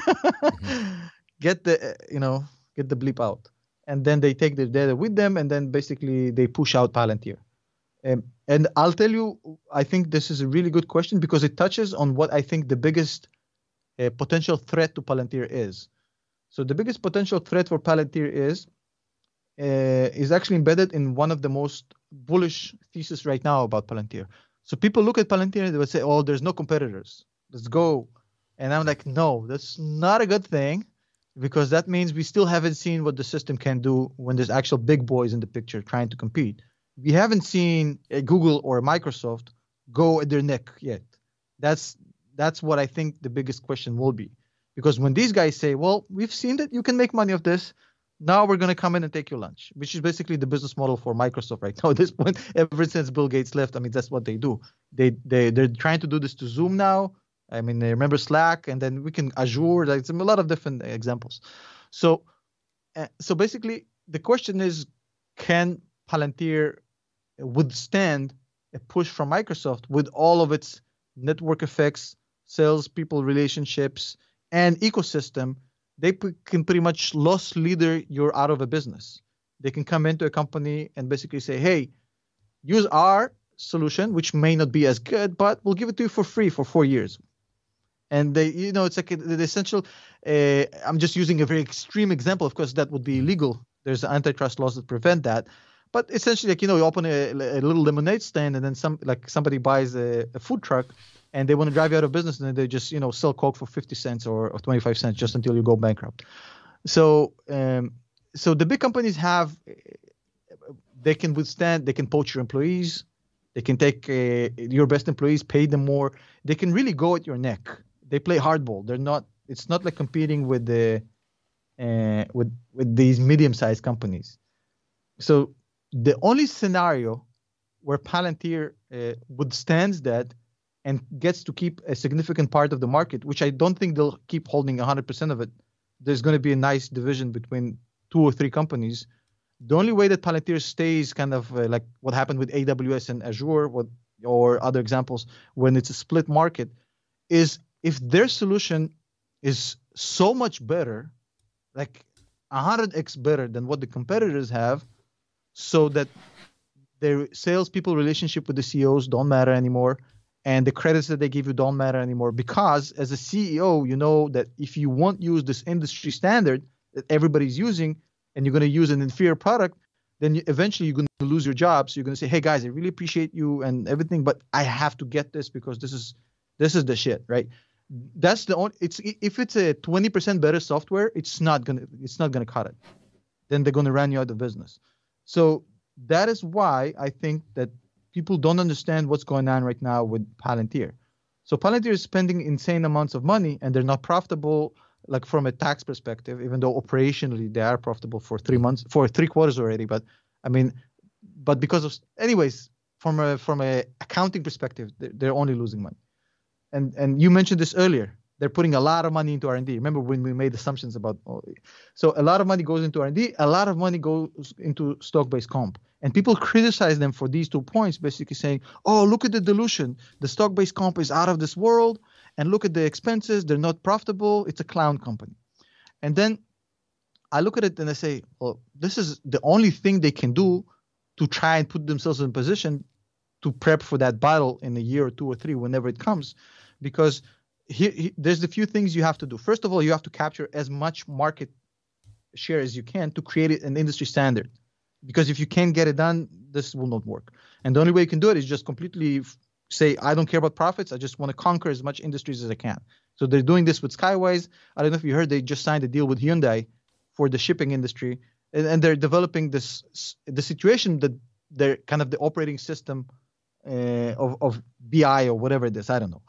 mm-hmm. Get the, you know, get the bleep out. And then they take the data with them, and then basically they push out Palantir. Um, and I'll tell you, I think this is a really good question because it touches on what I think the biggest uh, potential threat to Palantir is. So the biggest potential threat for Palantir is uh, is actually embedded in one of the most bullish thesis right now about Palantir. So people look at Palantir and they would say, oh, there's no competitors. Let's go. And I'm like, no, that's not a good thing because that means we still haven't seen what the system can do when there's actual big boys in the picture trying to compete. We haven't seen a Google or a Microsoft go at their neck yet. That's that's what I think the biggest question will be. Because when these guys say, well, we've seen that you can make money off this, now we're going to come in and take your lunch, which is basically the business model for Microsoft right now at this point. Ever since Bill Gates left, I mean, that's what they do. They, they, they're trying to do this to Zoom now. I mean, I remember Slack, and then we can Azure, like a lot of different examples. So, uh, so basically, the question is, can Palantir withstand a push from Microsoft with all of its network effects, salespeople relationships, and ecosystem? They p- can pretty much loss leader you're out of a business. They can come into a company and basically say, hey, use our solution, which may not be as good, but we'll give it to you for free for four years. And they, you know, it's like a, the essential. Uh, I'm just using a very extreme example. Of course, that would be illegal. There's antitrust laws that prevent that. But essentially, like, you know, you open a, a little lemonade stand, and then some, like somebody buys a, a food truck, and they want to drive you out of business, and then they just, you know, sell Coke for fifty cents or, or twenty-five cents just until you go bankrupt. So, um, so the big companies have, they can withstand, they can poach your employees, they can take uh, your best employees, pay them more. They can really go at your neck. They play hardball. They're not. It's not like competing with the uh, with with these medium-sized companies. So the only scenario where Palantir uh, withstands that and gets to keep a significant part of the market, which I don't think they'll keep holding one hundred percent of it. There's going to be a nice division between two or three companies. The only way that Palantir stays kind of uh, like what happened with A W S and Azure, what, or other examples, when it's a split market, is if their solution is so much better, like one hundred x better than what the competitors have, so that their salespeople relationship with the C E Os don't matter anymore, and the credits that they give you don't matter anymore. Because as a C E O, you know that if you won't use this industry standard that everybody's using, and you're going to use an inferior product, then you, eventually you're going to lose your job. So you're going to say, hey guys, I really appreciate you and everything, but I have to get this because this is this is the shit, right? That's the only. It's if it's a twenty percent better software, it's not gonna it's not gonna cut it. Then they're gonna run you out of business. So that is why I think that people don't understand what's going on right now with Palantir. So Palantir is spending insane amounts of money, and they're not profitable, like from a tax perspective, even though operationally they are profitable for three months, for three quarters already. But I mean, but because of, anyways, from a from a accounting perspective, they're, they're only losing money. And and you mentioned this earlier. They're putting a lot of money into R and D. Remember when we made assumptions about, oh, so a lot of money goes into R and D, a lot of money goes into stock-based comp. And people criticize them for these two points, basically saying, oh, look at the dilution. The stock-based comp is out of this world. And look at the expenses. They're not profitable. It's a clown company. And then I look at it and I say, well, this is the only thing they can do to try and put themselves in a position to prep for that battle in a year or two or three, whenever it comes. Because he, he, there's a few things you have to do. First of all, you have to capture as much market share as you can to create an industry standard. Because if you can't get it done, this will not work. And the only way you can do it is just completely say, I don't care about profits. I just want to conquer as much industries as I can. So they're doing this with Skywise. I don't know if you heard, they just signed a deal with Hyundai for the shipping industry. And, and they're developing this, the situation that they're kind of the operating system uh, of, of B I or whatever it is. I don't know.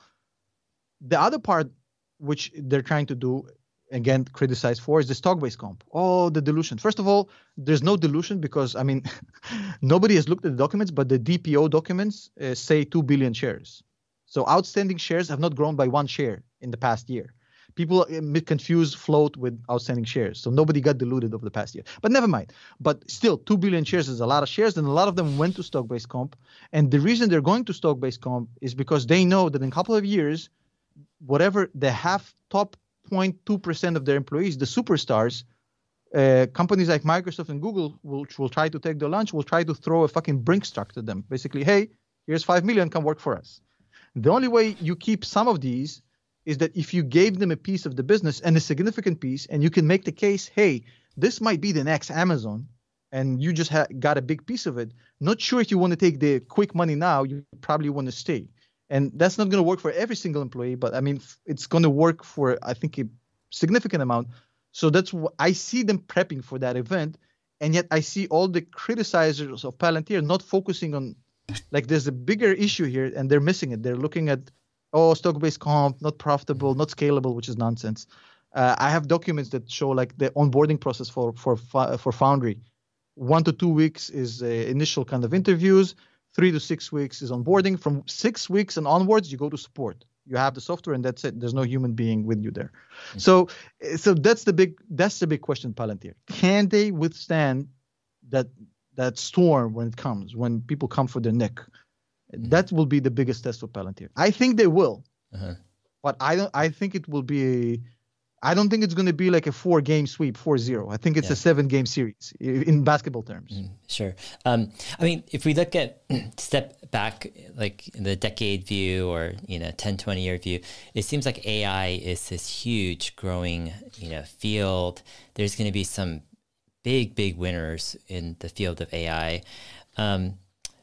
The other part, which they're trying to do, again, criticized for, is the stock-based comp. Oh, the dilution. First of all, there's no dilution because, I mean, nobody has looked at the documents, but the D P O documents uh, say two billion shares. So outstanding shares have not grown by one share in the past year. People uh, confuse float with outstanding shares. So nobody got diluted over the past year. But never mind. But still, two billion shares is a lot of shares, and a lot of them went to stock-based comp. And the reason they're going to stock-based comp is because they know that in a couple of years, whatever the half top zero point two percent of their employees, the superstars, uh, companies like Microsoft and Google will, will try to take their lunch, will try to throw a fucking Brinks truck to them. Basically, hey, here's five million, come work for us. The only way you keep some of these is that if you gave them a piece of the business and a significant piece, and you can make the case, hey, this might be the next Amazon, and you just ha- got a big piece of it. Not sure if you want to take the quick money now, you probably want to stay. And that's not going to work for every single employee, but I mean, it's going to work for, I think, a significant amount. So that's what I see them prepping for that event. And yet I see all the criticizers of Palantir not focusing on, like, there's a bigger issue here and they're missing it. They're looking at, oh, stock-based comp, not profitable, not scalable, which is nonsense. Uh, I have documents that show like the onboarding process for, for, for Foundry. One to two weeks is uh, initial kind of interviews. Three to six weeks is onboarding. From six weeks and onwards, you go to support. You have the software, and that's it. There's no human being with you there. Mm-hmm. So, so that's the big that's the big question, Palantir. Can they withstand that that storm when it comes, when people come for their neck? Mm-hmm. That will be the biggest test for Palantir. I think they will, uh-huh. but I don't. I think it will be. A, I don't think it's going to be like a four-game sweep, four zero. I think it's yeah. a seven-game series in basketball terms. Mm, sure. Um, I mean, if we look at step back, like in the decade view or, you know, ten, twenty-year view, it seems like A I is this huge growing, you know, field. There's going to be some big, big winners in the field of A I. Um,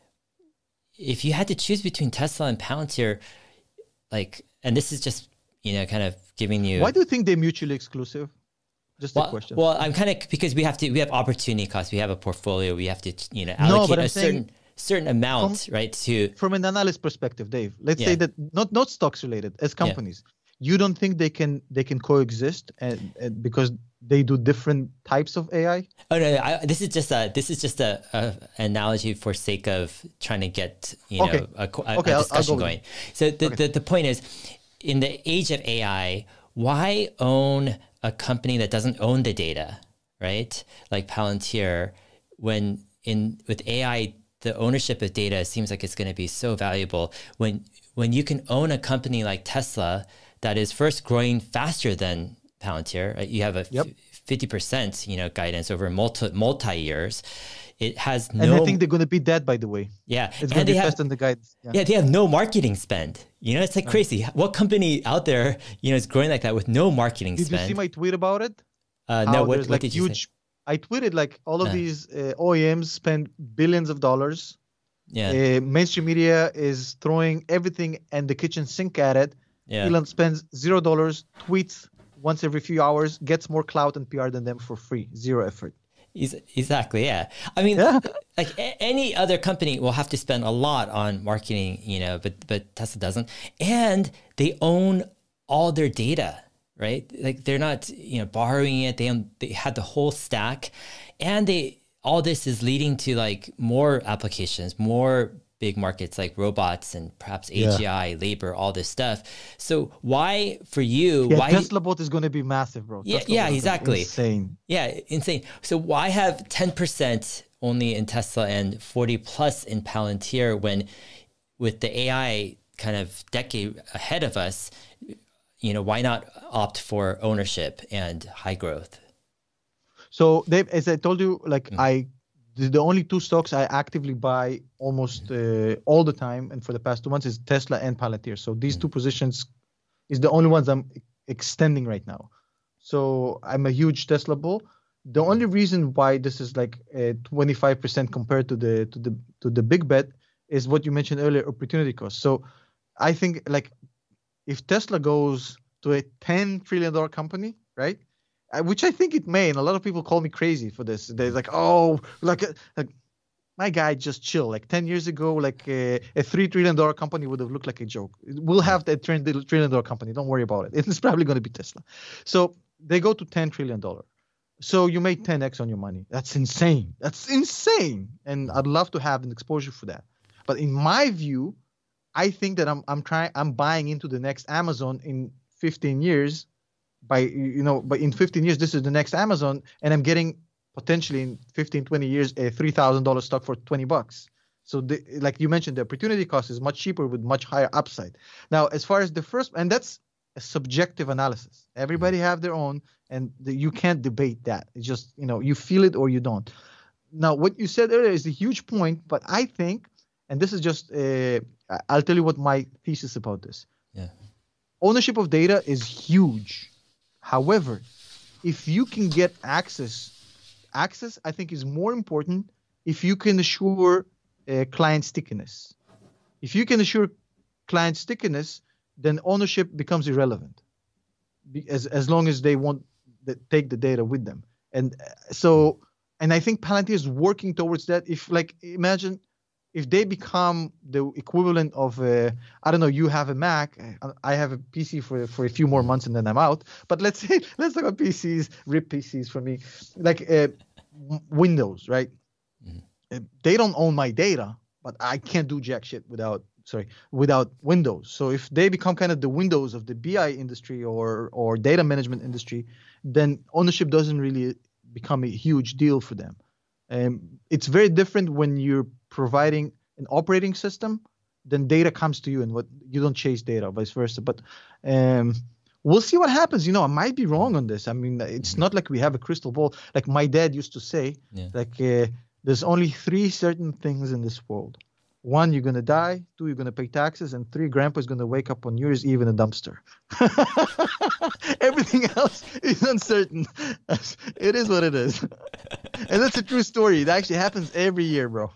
if you had to choose between Tesla and Palantir, like, and this is just, you know, kind of giving you. Why do you think they're mutually exclusive? Just well, a question. Well, I'm kind of, because we have to, we have opportunity cost. We have a portfolio. We have to, you know, allocate no, a certain certain amount, from, right? To from an analyst perspective, Dave. Let's yeah. say that not not stocks related as companies. Yeah. You don't think they can they can coexist and, and because they do different types of A I? Oh no, no I, this is just a this is just a, a analogy for sake of trying to get you okay. know a, a, okay, a discussion I'll, I'll go going. So the, okay. the the point is, in the age of A I, why own a company that doesn't own the data, right? Like Palantir, when in with A I, the ownership of data seems like it's going to be so valuable. When when you can own a company like Tesla that is first growing faster than Palantir, right? You have a yep. fifty percent, you know, guidance over multi multi years. It has no. And I think they're going to be dead, by the way. Yeah, it's going to be faster than the guidance. Yeah. yeah, they have no marketing spend. You know, it's like crazy. What company out there, you know, is growing like that with no marketing did spend? Did you see my tweet about it? Uh, no, what, what like did you huge, say? I tweeted like all of uh, these uh, O E Ms spend billions of dollars. Yeah. Uh, mainstream media is throwing everything and the kitchen sink at it. Yeah. Elon spends zero dollars, tweets once every few hours, gets more clout and P R than them for free, zero effort. Exactly. Yeah. I mean, yeah. like any other company will have to spend a lot on marketing, you know, but, but Tesla doesn't. And they own all their data, right? Like they're not, you know, borrowing it. They own, they had the whole stack, and they, all this is leading to like more applications, more big markets like robots and perhaps A G I, yeah. labor, all this stuff. So why for you? Yeah, why Tesla bot is going to be massive, bro. Yeah, Tesla yeah, exactly. Insane. Yeah, insane. So why have ten percent only in Tesla and forty plus in Palantir when, with the A I kind of decade ahead of us, you know, why not opt for ownership and high growth? So Dave, as I told you, like mm. I. The only two stocks I actively buy almost uh, all the time, and for the past two months, is Tesla and Palantir. So these two positions is the only ones I'm extending right now. So I'm a huge Tesla bull. The only reason why this is like uh, twenty-five percent compared to the to the to the big bet is what you mentioned earlier, opportunity cost. So I think like if Tesla goes to a ten trillion dollars company, right? Uh, Which I think it may, and a lot of people call me crazy for this. They're like, oh, like, uh, like my guy, just chill. Like ten years ago, like a, a three trillion dollars company would have looked like a joke. We'll have that trillion dollar company. Don't worry about it. It's probably going to be Tesla. So they go to ten trillion dollars. So you made ten x on your money. That's insane. That's insane. And I'd love to have an exposure for that. But in my view, I think that I'm I'm trying I'm buying into the next Amazon in fifteen years. By you know, but in fifteen years, this is the next Amazon, and I'm getting potentially in fifteen, twenty years a three thousand dollars stock for twenty bucks. So the, like you mentioned, the opportunity cost is much cheaper with much higher upside. Now, as far as the first, and that's a subjective analysis. Everybody have their own, and the, you can't debate that. It's just, you know, you feel it or you don't. Now, what you said earlier is a huge point, but I think, and this is just, uh, I'll tell you what my thesis about this. Yeah. Ownership of data is huge. However, if you can get access, access I think is more important if you can assure uh, client stickiness. If you can assure client stickiness, then ownership becomes irrelevant, Be- as as long as they want to take the data with them. And uh, so, and I think Palantir is working towards that. If like imagine if they become the equivalent of a, I don't know, you have a Mac, I have a P C for for a few more months and then I'm out. But let's say let's talk about P Cs, rip P Cs for me, like uh, w- Windows, right? Mhm. Uh, They don't own my data, but I can't do jack shit without sorry without Windows. So if they become kind of the Windows of the B I industry or or data management industry, then ownership doesn't really become a huge deal for them. Um, it's very different when you're providing an operating system, then data comes to you, and what you don't chase data, vice versa. But um, we'll see what happens. You know, I might be wrong on this. I mean, it's not like we have a crystal ball. Like my dad used to say, Yeah. like uh, there's only three certain things in this world. One, you're gonna die. Two, you're gonna pay taxes, and three, Grandpa's gonna wake up on New Year's Eve in a dumpster. Everything else is uncertain. It is what it is, and that's a true story. It actually happens every year, bro.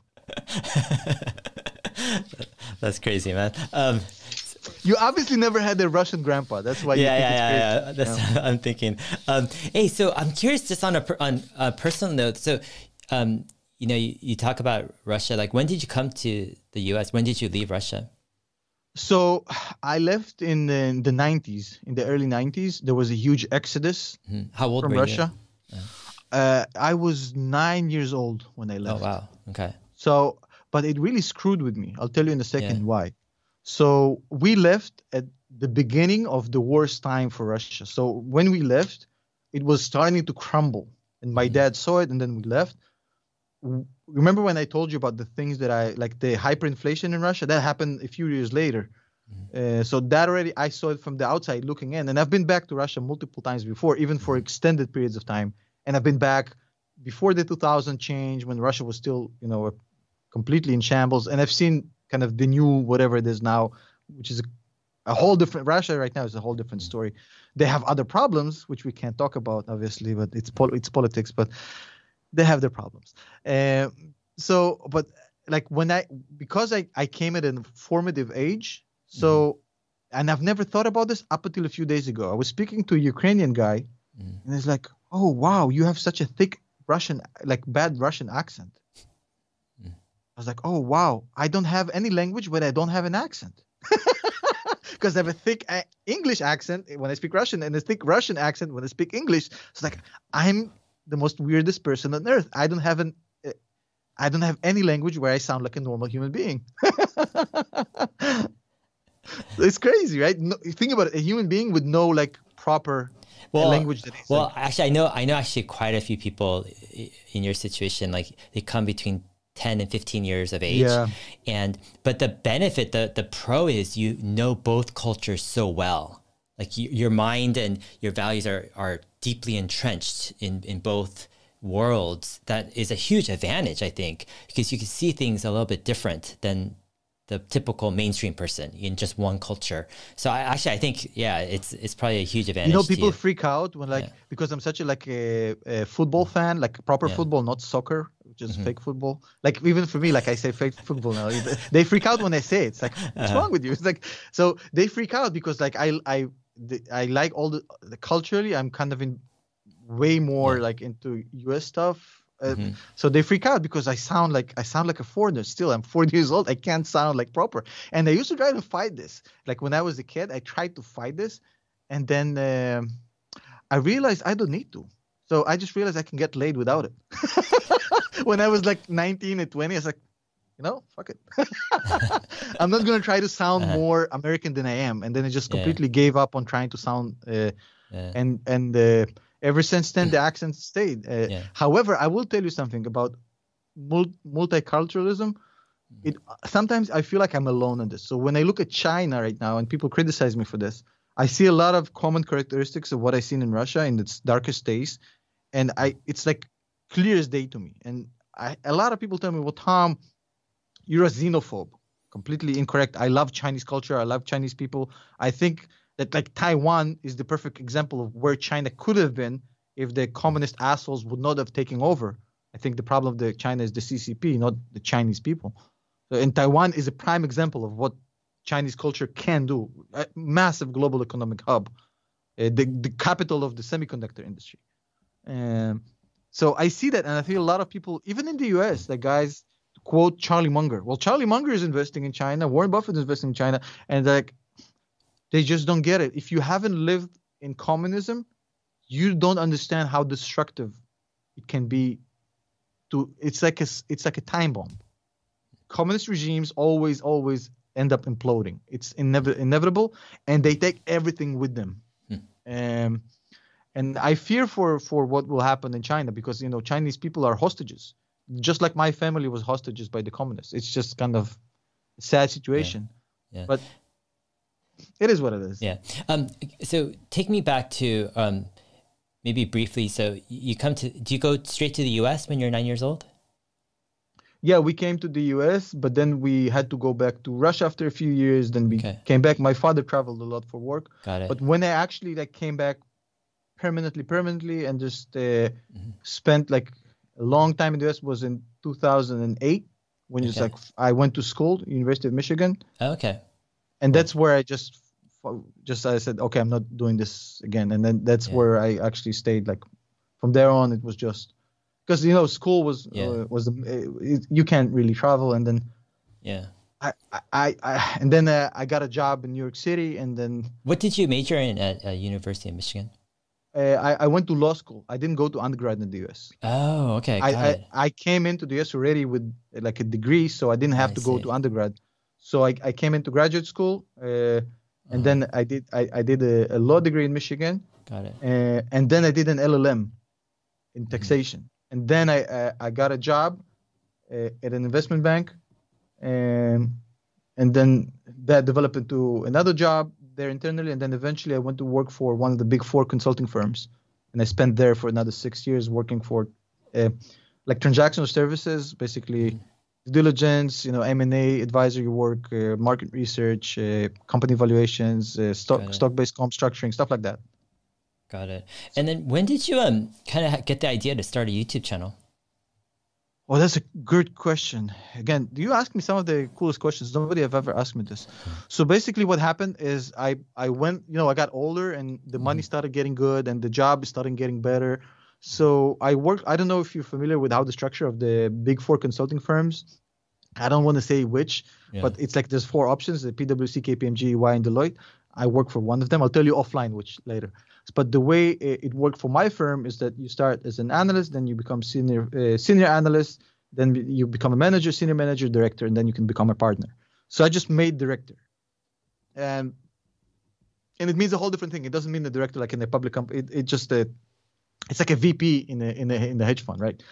That's crazy, man. Um, You obviously never had a Russian grandpa. That's why. yeah, you think yeah, it's yeah, crazy. yeah. That's what I'm thinking. Um, hey, so I'm curious, just on a per, on a personal note. So, um, you know, you, you talk about Russia. Like, when did you come to the U S? When did you leave Russia? So I left in the, in the nineties, in the early nineties. There was a huge exodus Mhm. How old from were Russia. you? Uh, I was nine years old when I Oh, left. wow. Okay. So, but it really screwed with me. I'll tell you in a second Yeah. why. So we left at the beginning of the worst time for Russia. So when we left, it was starting to crumble, and my Mhm. dad saw it, and then we left. W- Remember when I told you about the things that I like, the hyperinflation in Russia? That happened a few years later. Uh, so that already I saw it from the outside looking in, and I've been back to Russia multiple times before, even for extended periods of time. And I've been back before the two thousand change when Russia was still, you know, completely in shambles. And I've seen kind of the new whatever it is now, which is a, a whole different. Russia right now is a whole different story. They have other problems which we can't talk about, obviously, but it's pol- it's politics. But they have their problems. Uh, so, but like when I because I I came at a formative age. So, and I've never thought about this up until a few days ago. I was speaking to a Ukrainian guy, Mhm. and he's like, "Oh wow, you have such a thick Russian, like bad Russian accent." Mm. I was like, "Oh wow, I don't have any language, but I don't have an accent." Because I have a thick uh, English accent when I speak Russian, and a thick Russian accent when I speak English. It's like I'm the most weirdest person on earth. I don't have an, uh, I don't have any language where I sound like a normal human being. It's crazy, right? No, think about it. A human being with no like proper Well, language that is well, like, actually, I know, I know actually quite a few people i- in your situation. Like they come between ten and fifteen years of age, Yeah. and but the benefit, the the pro is you know both cultures so well. Like you, your mind and your values are are deeply entrenched in in both worlds. That is a huge advantage, I think, because you can see things a little bit different than the typical mainstream person in just one culture. So I actually I think yeah, it's it's probably a huge advantage. you know, to people you. freak out when like Yeah. because I'm such a like a, a football fan, like proper Yeah. football, not soccer, which just Mm-hmm. fake football. Like even for me, like I say fake football now. They freak out when I say it. It's like, what's Uh-huh. wrong with you? It's like, so they freak out because like I I the, I like all the, the culturally. I'm kind of in way more Yeah. like into U S stuff. Uh, Mm-hmm. so they freak out because I sound like I sound like a foreigner. Still, I'm forty years old. I can't sound like proper. And I used to try to fight this. Like when I was a kid, I tried to fight this, and then um I realized I don't need to. So I just realized I can get laid without it. When I was like nineteen and twenty, I was like, you know, fuck it. I'm not gonna try to sound Uh-huh. more American than I am. And then I just Yeah. completely gave up on trying to sound. Uh, Yeah. and and uh, ever since then, the accent stayed. Uh, Yeah. However, I will tell you something about mul- multiculturalism. It sometimes I feel like I'm alone in this. So when I look at China right now, and people criticize me for this, I see a lot of common characteristics of what I've seen in Russia in its darkest days, and I it's like clear as day to me. And I, a lot of people tell me, "Well, Tom, you're a xenophobe." Completely incorrect. I love Chinese culture. I love Chinese people. I think that like Taiwan is the perfect example of where China could have been if the communist assholes would not have taken over. I think the problem of the China is the C C P, not the Chinese people. So, and Taiwan is a prime example of what Chinese culture can do. A massive global economic hub, uh, the the capital of the semiconductor industry. Um, so I see that, and I feel a lot of people, even in the U S, the guys quote Charlie Munger. Well, Charlie Munger is investing in China. Warren Buffett is investing in China, and like they just don't get it. If you haven't lived in communism, you don't understand how destructive it can be. To it's like a it's like a time bomb. Communist regimes always always end up imploding. It's inev- inevitable, and they take everything with them. Um, and I fear for for what will happen in China because you know Chinese people are hostages, just like my family was hostages by the communists. It's just kind of a sad situation, Yeah. but it is what it is. Yeah. Um, so take me back to um, maybe briefly. So you come to, do you go straight to the U S when you're nine years old? Yeah, we came to the U S, but then we had to go back to Russia after a few years. Then we Okay. came back. My father traveled a lot for work. Got it. But when I actually like came back permanently, permanently, and just uh, mm-hmm. spent like a long time in the U S was in two thousand eight when okay. it's like I went to school, University of Michigan. Oh, okay. And cool. That's where I just just I said, okay, I'm not doing this again. And then that's yeah. where I actually stayed. Like from there on, it was just. Because you know, school was yeah. uh, was uh, it, you can't really travel, and then yeah, I I, I and then uh, I got a job in New York City, and then what did you major in at uh, University of Michigan? Uh, I I went to law school. I didn't go to undergrad in the U S. Oh, okay. Got I, it. I I came into the U S already with like a degree, so I didn't have I to see. go to undergrad. So I, I came into graduate school, uh, and uh-huh. then I did I, I did a, a law degree in Michigan. Got it. Uh, and then I did an L L M in taxation. Mm-hmm. And then I uh, I got a job uh, at an investment bank, and and then that developed into another job there internally, and then eventually I went to work for one of the big four consulting firms, and I spent there for another six years working for uh, like transactional services, basically mm-hmm. diligence, you know, M and A advisory work, uh, market research, uh, company valuations, uh, stock stock-based comp structuring, stuff like that. Got it. And then when did you um kind of get the idea to start a YouTube channel? Well, that's a good question. Again, do you ask me some of the coolest questions? Nobody have ever asked me this. So basically what happened is I, I went, you know, I got older and the mm-hmm. money started getting good and the job started getting better. So I worked, I don't know if you're familiar with how the structure of the big four consulting firms, I don't want to say which, yeah. but it's like there's four options, the PwC, K P M G, E Y, and Deloitte. I work for one of them. I'll tell you offline which later. But the way it worked for my firm is that you start as an analyst, then you become senior uh, senior analyst, then you become a manager, senior manager, director, and then you can become a partner. So I just made director. And and it means a whole different thing. It doesn't mean the director like in a public company. It, it just a, it's like a V P in a in a in the hedge fund, right?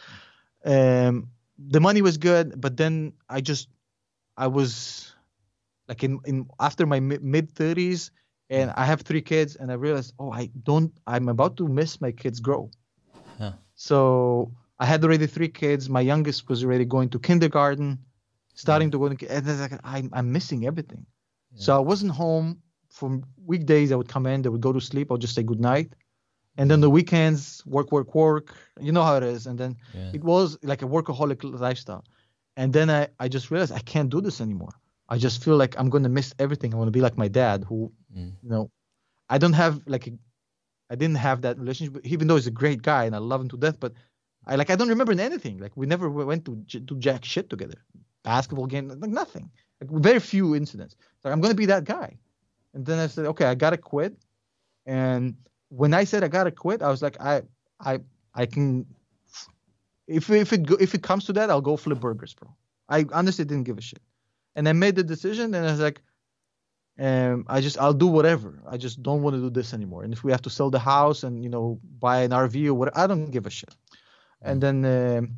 Um, the money was good, but then I just I was like in in after my mid thirties. And I have three kids, and I realized, oh, I don't, I'm about to miss my kids grow. Huh. So I had already three kids. My youngest was already going to kindergarten, starting yeah. to go to, and then like, I'm, I'm missing everything. Yeah. So I wasn't home for weekdays. I would come in, they would go to sleep. I'll just say good night. And then the weekends, work, work, work. You know how it is. And then Yeah. it was like a workaholic lifestyle. And then I, I just realized I can't do this anymore. I just feel like I'm going to miss everything. I want to be like my dad, who, Mm. you know, I don't have like, a, I didn't have that relationship, even though he's a great guy and I love him to death. But I like, I don't remember anything. Like we never went to do jack shit together. Basketball game, like nothing. Like very few incidents. So I'm going to be that guy. And then I said, okay, I got to quit. And when I said I got to quit, I was like, I, I, I can, if, if it, go, if it comes to that, I'll go flip burgers, bro. I honestly didn't give a shit. And I made the decision and I was like, um, I just, I'll do whatever. I just don't want to do this anymore. And if we have to sell the house and, you know, buy an R V or whatever, I don't give a shit. Mm. And then um,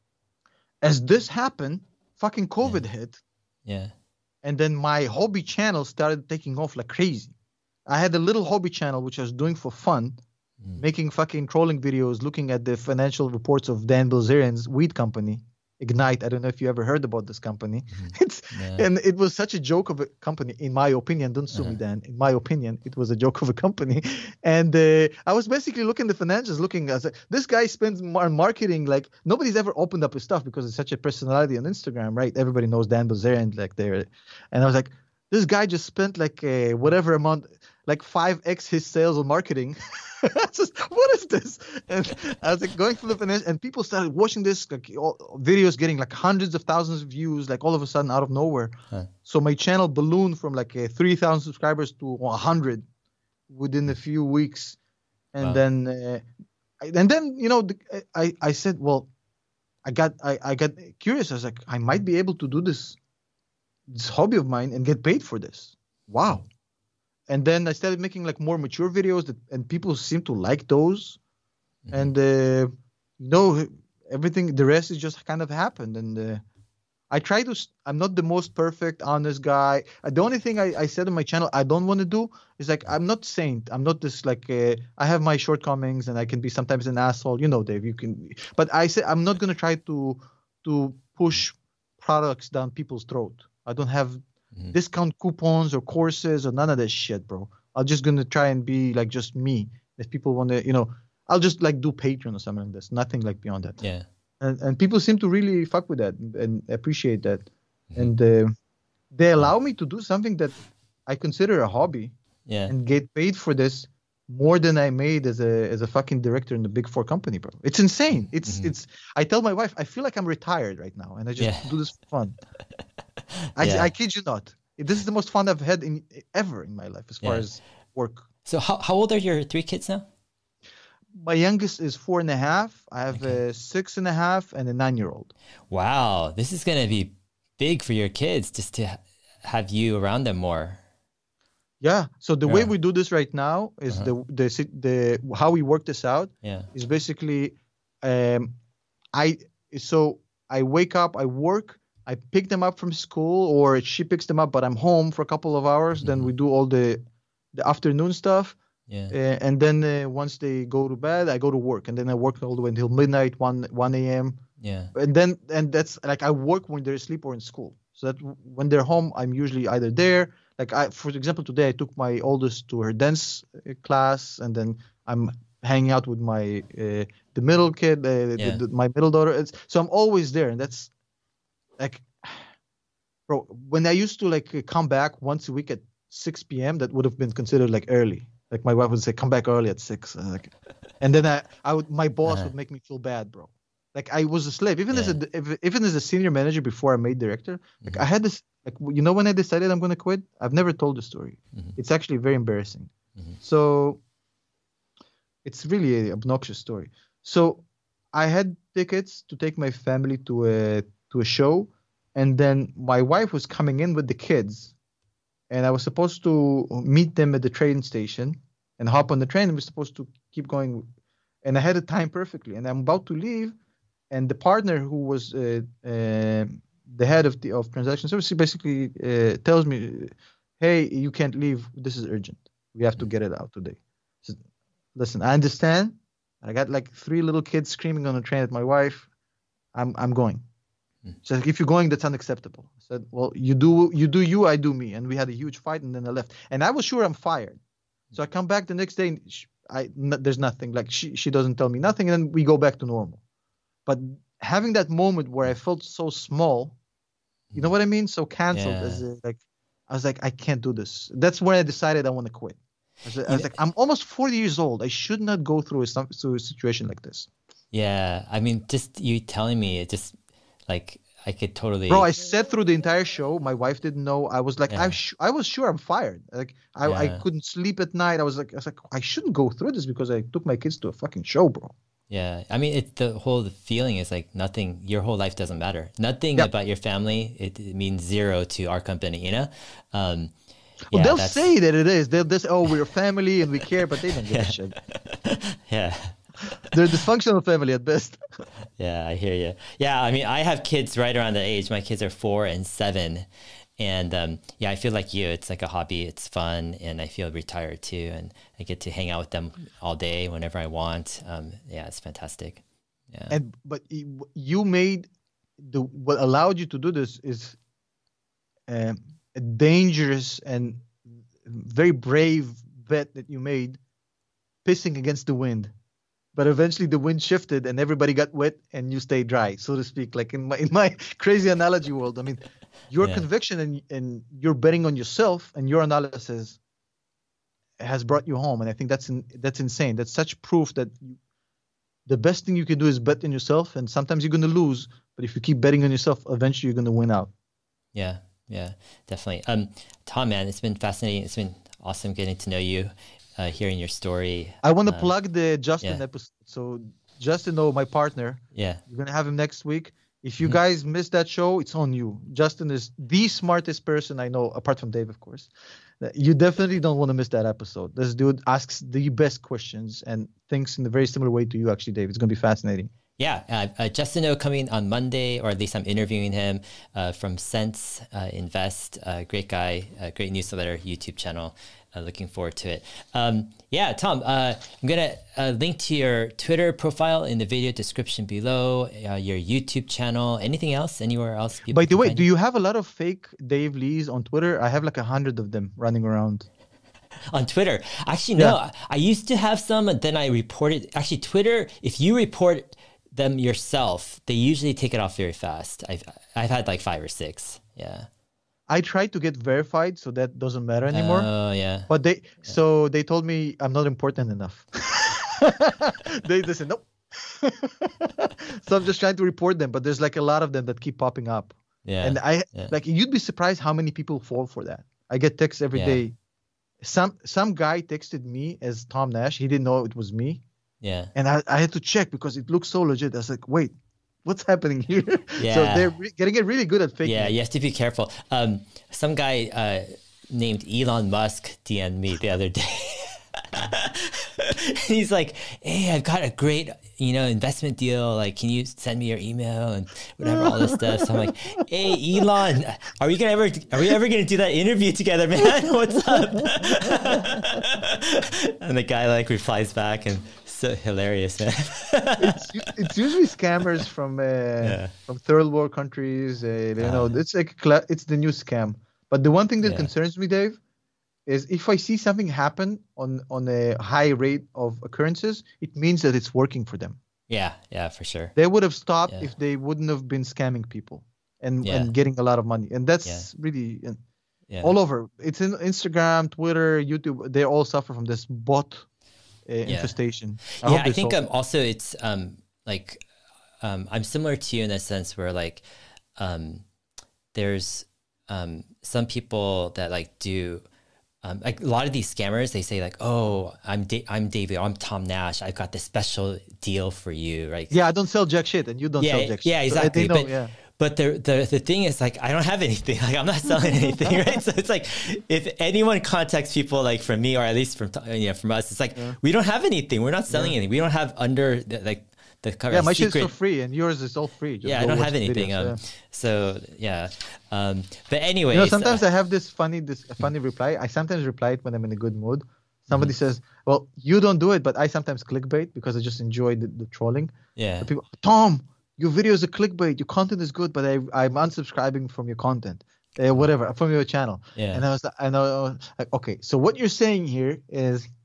as this happened, fucking COVID yeah. hit. Yeah. And then my hobby channel started taking off like crazy. I had a little hobby channel, which I was doing for fun, mm. making fucking trolling videos, looking at the financial reports of Dan Bilzerian's weed company, Ignite. I don't know if you ever heard about this company. Mm. It's yeah. And it was such a joke of a company, in my opinion. Don't sue uh-huh. me, Dan. In my opinion, it was a joke of a company. And uh, I was basically looking at the financials, looking as like, this guy spends on marketing like nobody's ever opened up his stuff because it's such a personality on Instagram, right? Everybody knows Dan Bilzerian, like there. And I was like, this guy just spent like a whatever amount, like five x his sales on marketing. Just, what is this? And I was like going through the finance, and people started watching this like all, videos, getting like hundreds of thousands of views, like all of a sudden out of nowhere. Huh. So my channel ballooned from like a three thousand subscribers to one hundred within a few weeks, and wow. then uh, and then you know the, I I said, well, I got I I got curious. I was like, I might be able to do this this hobby of mine and get paid for this. Wow. And then I started making like more mature videos that, and people seem to like those. Mm-hmm. And, uh, you know, everything, the rest is just kind of happened. And uh, I try to, I'm not the most perfect, honest guy. Uh, the only thing I, I said on my channel I don't want to do is like, I'm not saint. I'm not this like, uh, I have my shortcomings and I can be sometimes an asshole. You know, Dave, you can, but I say I'm not going to try to, to push products down people's throat. I don't have Mm-hmm. discount coupons or courses or none of that shit, bro. I'm just gonna try and be like just me. If people want to, you know, I'll just like do Patreon or something like this. Nothing like beyond that. Yeah. And and people seem to really fuck with that and, and appreciate that. Mm-hmm. And uh, they allow me to do something that I consider a hobby. Yeah. And get paid for this more than I made as a as a fucking director in the big four company, bro. It's insane. It's mm-hmm. it's. I tell my wife I feel like I'm retired right now, and I just yeah. do this for fun. I, yeah. I kid you not. This is the most fun I've had in ever in my life as far yeah. as work. So how how old are your three kids now? My youngest is four and a half. I have okay. a six and a half and a nine-year-old. Wow, this is gonna be big for your kids just to have you around them more. Yeah. So the yeah. way we do this right now is uh-huh. the the the how we work this out. Yeah. Is basically, um, I so I wake up, I work. I pick them up from school or she picks them up, but I'm home for a couple of hours. Mm-hmm. Then we do all the the afternoon stuff. Yeah. Uh, and then uh, once they go to bed, I go to work. And then I work all the way until midnight, one a.m. Yeah. And then, and that's like I work when they're asleep or in school. So that when they're home, I'm usually either there. Like I, for example, today I took my oldest to her dance class, and then I'm hanging out with my, uh, the middle kid, uh, yeah. the, the, my middle daughter. It's, so I'm always there. And that's, like, bro, when I used to like come back once a week at six p.m., that would have been considered like early. Like my wife would say, "Come back early at six." Like, and then I, I would, my boss uh-huh. would make me feel bad, bro. Like I was a slave, even yeah. as a, if, even as a senior manager before I made director. Like mm-hmm. I had this, like you know, when I decided I'm gonna quit, I've never told the story. Mm-hmm. It's actually very embarrassing. Mm-hmm. So it's really an obnoxious story. So I had tickets to take my family to a to a show, and then my wife was coming in with the kids, and I was supposed to meet them at the train station and hop on the train, and we're supposed to keep going, and I had it timed perfectly, and I'm about to leave, and the partner who was uh, uh, the head of the of transaction services basically uh, tells me, "Hey, you can't leave. This is urgent. We have to get it out today." I said, "Listen, I understand. I got like three little kids screaming on the train at my wife. I'm I'm going." So like, if you're going, that's unacceptable. I said, well, you do you do you, I do me. And we had a huge fight, and then I left. And I was sure I'm fired. So I come back the next day, and I n- there's nothing. Like she she doesn't tell me nothing, and then we go back to normal. But having that moment where I felt so small, you know what I mean? So canceled Yeah. as a, like I was like, I can't do this. That's when I decided I want to quit. I was, I was like, I'm almost forty years old. I should not go through a, through a situation like this. Yeah. I mean, just you telling me, it just like I could totally. Bro, I sat through the entire show. My wife didn't know. I was like, Yeah. I, sh- I was sure I'm fired. Like, I, Yeah. I couldn't sleep at night. I was like, I was like, I shouldn't go through this because I took my kids to a fucking show, bro. Yeah, I mean, it's the whole feeling is like nothing. Your whole life doesn't matter. Nothing Yep. about your family. It, it means zero to our company. You know. Um, Well, yeah, they'll that's- say that it is. They'll just, oh, we're a family and we care, but they don't give a shit. Yeah. They're a dysfunctional family at best. Yeah, I hear you. Yeah, I mean, I have kids right around that age. My kids are four and seven, and um, yeah, I feel like you. It's like a hobby. It's fun, and I feel retired too, and I get to hang out with them all day whenever I want. Um, yeah, it's fantastic. Yeah. And but you you made the what allowed you to do this is um, a dangerous and very brave bet that you made, pissing against the wind. But eventually the wind shifted and everybody got wet and you stayed dry, so to speak. Like in my in my crazy analogy world, I mean, your Yeah. conviction and and you're betting on yourself and your analysis has brought you home. And I think that's in, that's insane. That's such proof that you, the best thing you can do is bet on yourself. And sometimes you're going to lose, but if you keep betting on yourself, eventually you're going to win out. Yeah, yeah, definitely. Um, Tom, man, it's been fascinating. It's been awesome getting to know you, uh, hearing your story. I want to Um, plug the Justin yeah. episode. So Justin, oh, my partner, Yeah, you're going to have him next week. If you Mhm. guys missed that show, it's on you. Justin is the smartest person I know, apart from Dave, of course. You definitely don't want to miss that episode. This dude asks the best questions and thinks in a very similar way to you, actually, Dave. It's going to be fascinating. yeah. Uh, uh, Justin O coming on Monday, or at least I'm interviewing him uh, from Sense uh, Invest. Uh, great guy, uh, great newsletter, YouTube channel. Uh, looking forward to it. Um, yeah, Tom, uh, I'm gonna uh, link to your Twitter profile in the video description below. Uh, your YouTube channel. Anything else? Anywhere else? people By the can way, find do you have a lot of fake Dave Lees on Twitter? I have like a hundred of them running around. on Twitter? Actually, no. I, I used to have some, and then I reported. Actually, Twitter. If you report them yourself, they usually take it off very fast. I've I've had like five or six. Yeah. I tried to get verified, so that doesn't matter anymore. Oh yeah. But they, so they told me I'm not important enough. they, they said nope. So I'm just trying to report them, but there's like a lot of them that keep popping up. Yeah. And I yeah. like you'd be surprised how many people fall for that. I get texts every Yeah. day. Some some guy texted me as Tom Nash. He didn't know it was me, Yeah. and I, I had to check because it looks so legit. I was like, wait, what's happening here? So Yeah. they're re- getting it really good at fake. Yeah, news. you have to be careful. Um, some guy uh, named Elon Musk D M'd me the other day. He's like, "Hey, I've got a great, you know, investment deal. Like, can you send me your email and whatever, all this stuff?" So I'm like, "Hey, Elon, are we gonna ever, are we ever gonna do that interview together, man? What's up?" And the guy like replies back, and so hilarious, man. it's, it's usually scammers from uh, Yeah. from third world countries. Uh, you know, Uh. it's like cla- it's the new scam. But the one thing that Yeah. concerns me, Dave, is if I see something happen on on a high rate of occurrences, it means that it's working for them. Yeah, yeah, for sure. They would have stopped Yeah. if they wouldn't have been scamming people and Yeah. and getting a lot of money. And that's Yeah. really uh, Yeah. all over. It's in Instagram, Twitter, YouTube. They all suffer from this bot uh, infestation. yeah, hope I they think solve um, also it's um, like um, I'm similar to you in a sense where like um, there's um, some people that like do um, like a lot of these scammers. They say like, "Oh, I'm da- I'm David. I'm Tom Nash. I've got this special deal for you." Right? Yeah, I don't sell jack shit, and you don't yeah, sell jack yeah, shit. So exactly. they know, but yeah. but the, the the thing is like I don't have anything. Like I'm not selling anything, right? So it's like if anyone contacts people like from me or at least from you know from us, it's like we don't have anything. We're not selling anything. We don't have under the, like the cover. Yeah, my shit's secret. for free, and yours is all free. Just Yeah, I go don't watch have the anything. videos, Um, yeah. So yeah, um, but anyways, You know, sometimes uh, I have this funny, this funny reply. I sometimes reply it when I'm in a good mood. Somebody says, "Well, you don't do it, but I sometimes clickbait because I just enjoy the, the trolling." yeah, The people, Tom, your videos are clickbait. Your content is good, but I, I'm unsubscribing from your content, uh, whatever, from your channel. Yeah. And I was, and I was like, okay, so what you're saying here is,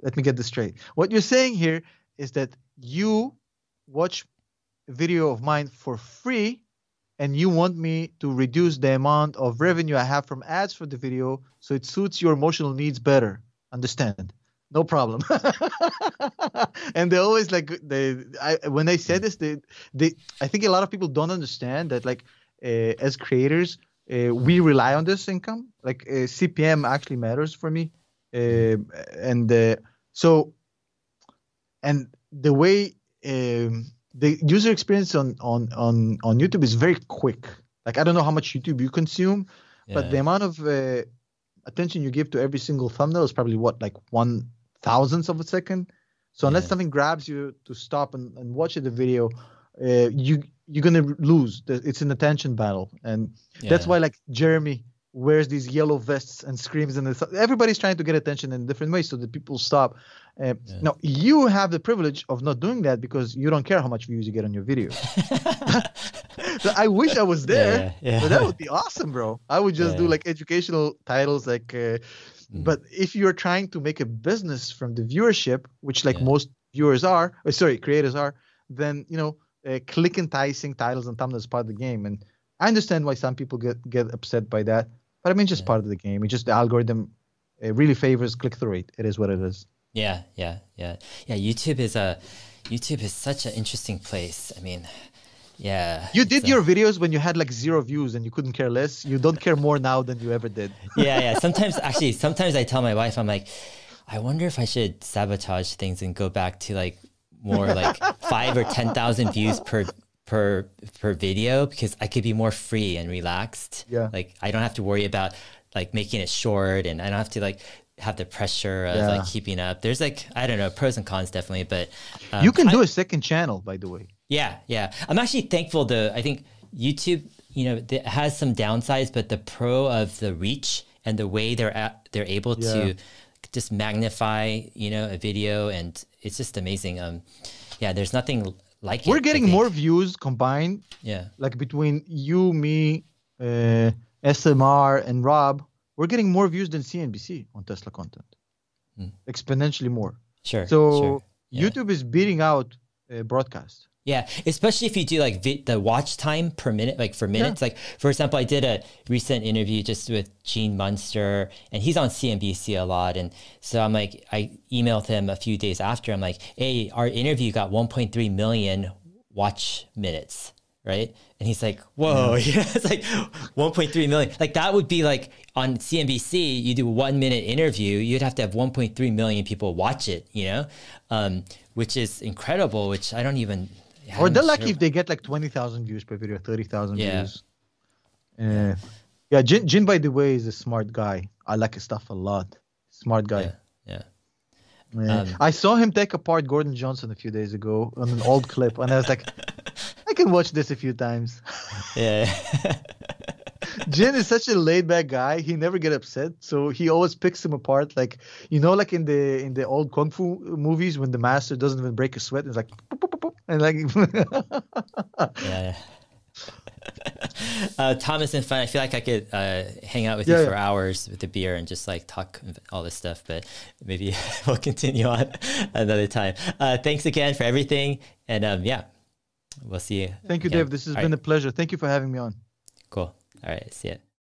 let me get this straight. What you're saying here is that you watch a video of mine for free, and you want me to reduce the amount of revenue I have from ads for the video so it suits your emotional needs better. Understand? No problem. And they always like they I when they say this, they they I think a lot of people don't understand that like uh, as creators uh, we rely on this income. Like uh, C P M actually matters for me, uh, and uh, so and the way um, the user experience on on on on YouTube is very quick. Like I don't know how much YouTube you consume, yeah. but the amount of uh, attention you give to every single thumbnail is probably what like one thousandth of a second. So unless yeah. something grabs you to stop and, and watch the video, uh, you you're gonna lose. It's an attention battle, and yeah. that's why like Jeremy wears these yellow vests and screams, and everybody's trying to get attention in different ways so that people stop. Uh, yeah. Now you have the privilege of not doing that because you don't care how much views you get on your video. So I wish I was there, yeah, yeah. but that would be awesome, bro. I would just yeah. do like educational titles, like. Uh, mm. But if you're trying to make a business from the viewership, which like yeah. most viewers are, or sorry, creators are, then you know, uh, click enticing titles and thumbnails is part of the game. And I understand why some people get get upset by that, but I mean, just yeah. part of the game. It's just the algorithm uh, really favors click-through rate. It is what it is. Yeah, yeah, yeah, yeah. YouTube is a YouTube is such an interesting place. I mean. Yeah. You did your videos when you had like zero views and you couldn't care less. You don't care more now than you ever did. Yeah, yeah. Sometimes actually, sometimes I tell my wife, I'm like, I wonder if I should sabotage things and go back to like more like five or ten thousand views per per per video because I could be more free and relaxed. Yeah. Like I don't have to worry about like making it short, and I don't have to like have the pressure of yeah. like keeping up. There's like I don't know pros and cons definitely, but um, you can do I, a second channel, by the way. Yeah, yeah. I'm actually thankful to, I think YouTube, you know, it has some downsides, but the pro of the reach and the way they're at, they're able yeah. to just magnify, you know, a video, and it's just amazing. Um, yeah, there's nothing like We're it. We're getting more views combined. Yeah. Like between you, me, uh, S M R, and Rob, we're getting more views than C N B C on Tesla content. Hmm. Exponentially more. Sure. So sure. Yeah. YouTube is beating out uh, broadcast. Yeah, especially if you do like vi- the watch time per minute, like for minutes. Yeah. Like for example, I did a recent interview just with Gene Munster, and he's on C N B C a lot. And so I'm like, I emailed him a few days after. I'm like, hey, our interview got one point three million watch minutes, right? And he's like, whoa, yeah, yeah it's like one point three million. Like that would be like on C N B C, you do a one minute interview, you'd have to have one point three million people watch it, you know, um, which is incredible, which I don't even. Yeah, or they're lucky sure. if they get like twenty thousand views per video, thirty thousand yeah. views. Uh, yeah, Jin, Jin, by the way, is a smart guy. I like his stuff a lot. Smart guy. Yeah. yeah. Uh, um, I saw him take apart Gordon Johnson a few days ago on an old clip, and I was like, I can watch this a few times. Yeah. Jin is such a laid-back guy. He never get upset, so he always picks him apart. Like you know, like in the in the old kung fu movies, when the master doesn't even break a sweat, it's like, boop, boop, boop, boop, and like. yeah. uh, Thomas and fun. I feel like I could uh, hang out with yeah, you for yeah. hours with a beer and just like talk all this stuff, but maybe we'll continue on another time. Uh, thanks again for everything, and um, yeah, we'll see you. Thank you, again. Dave. This has all been right. a pleasure. Thank you for having me on. Cool. All right. See ya.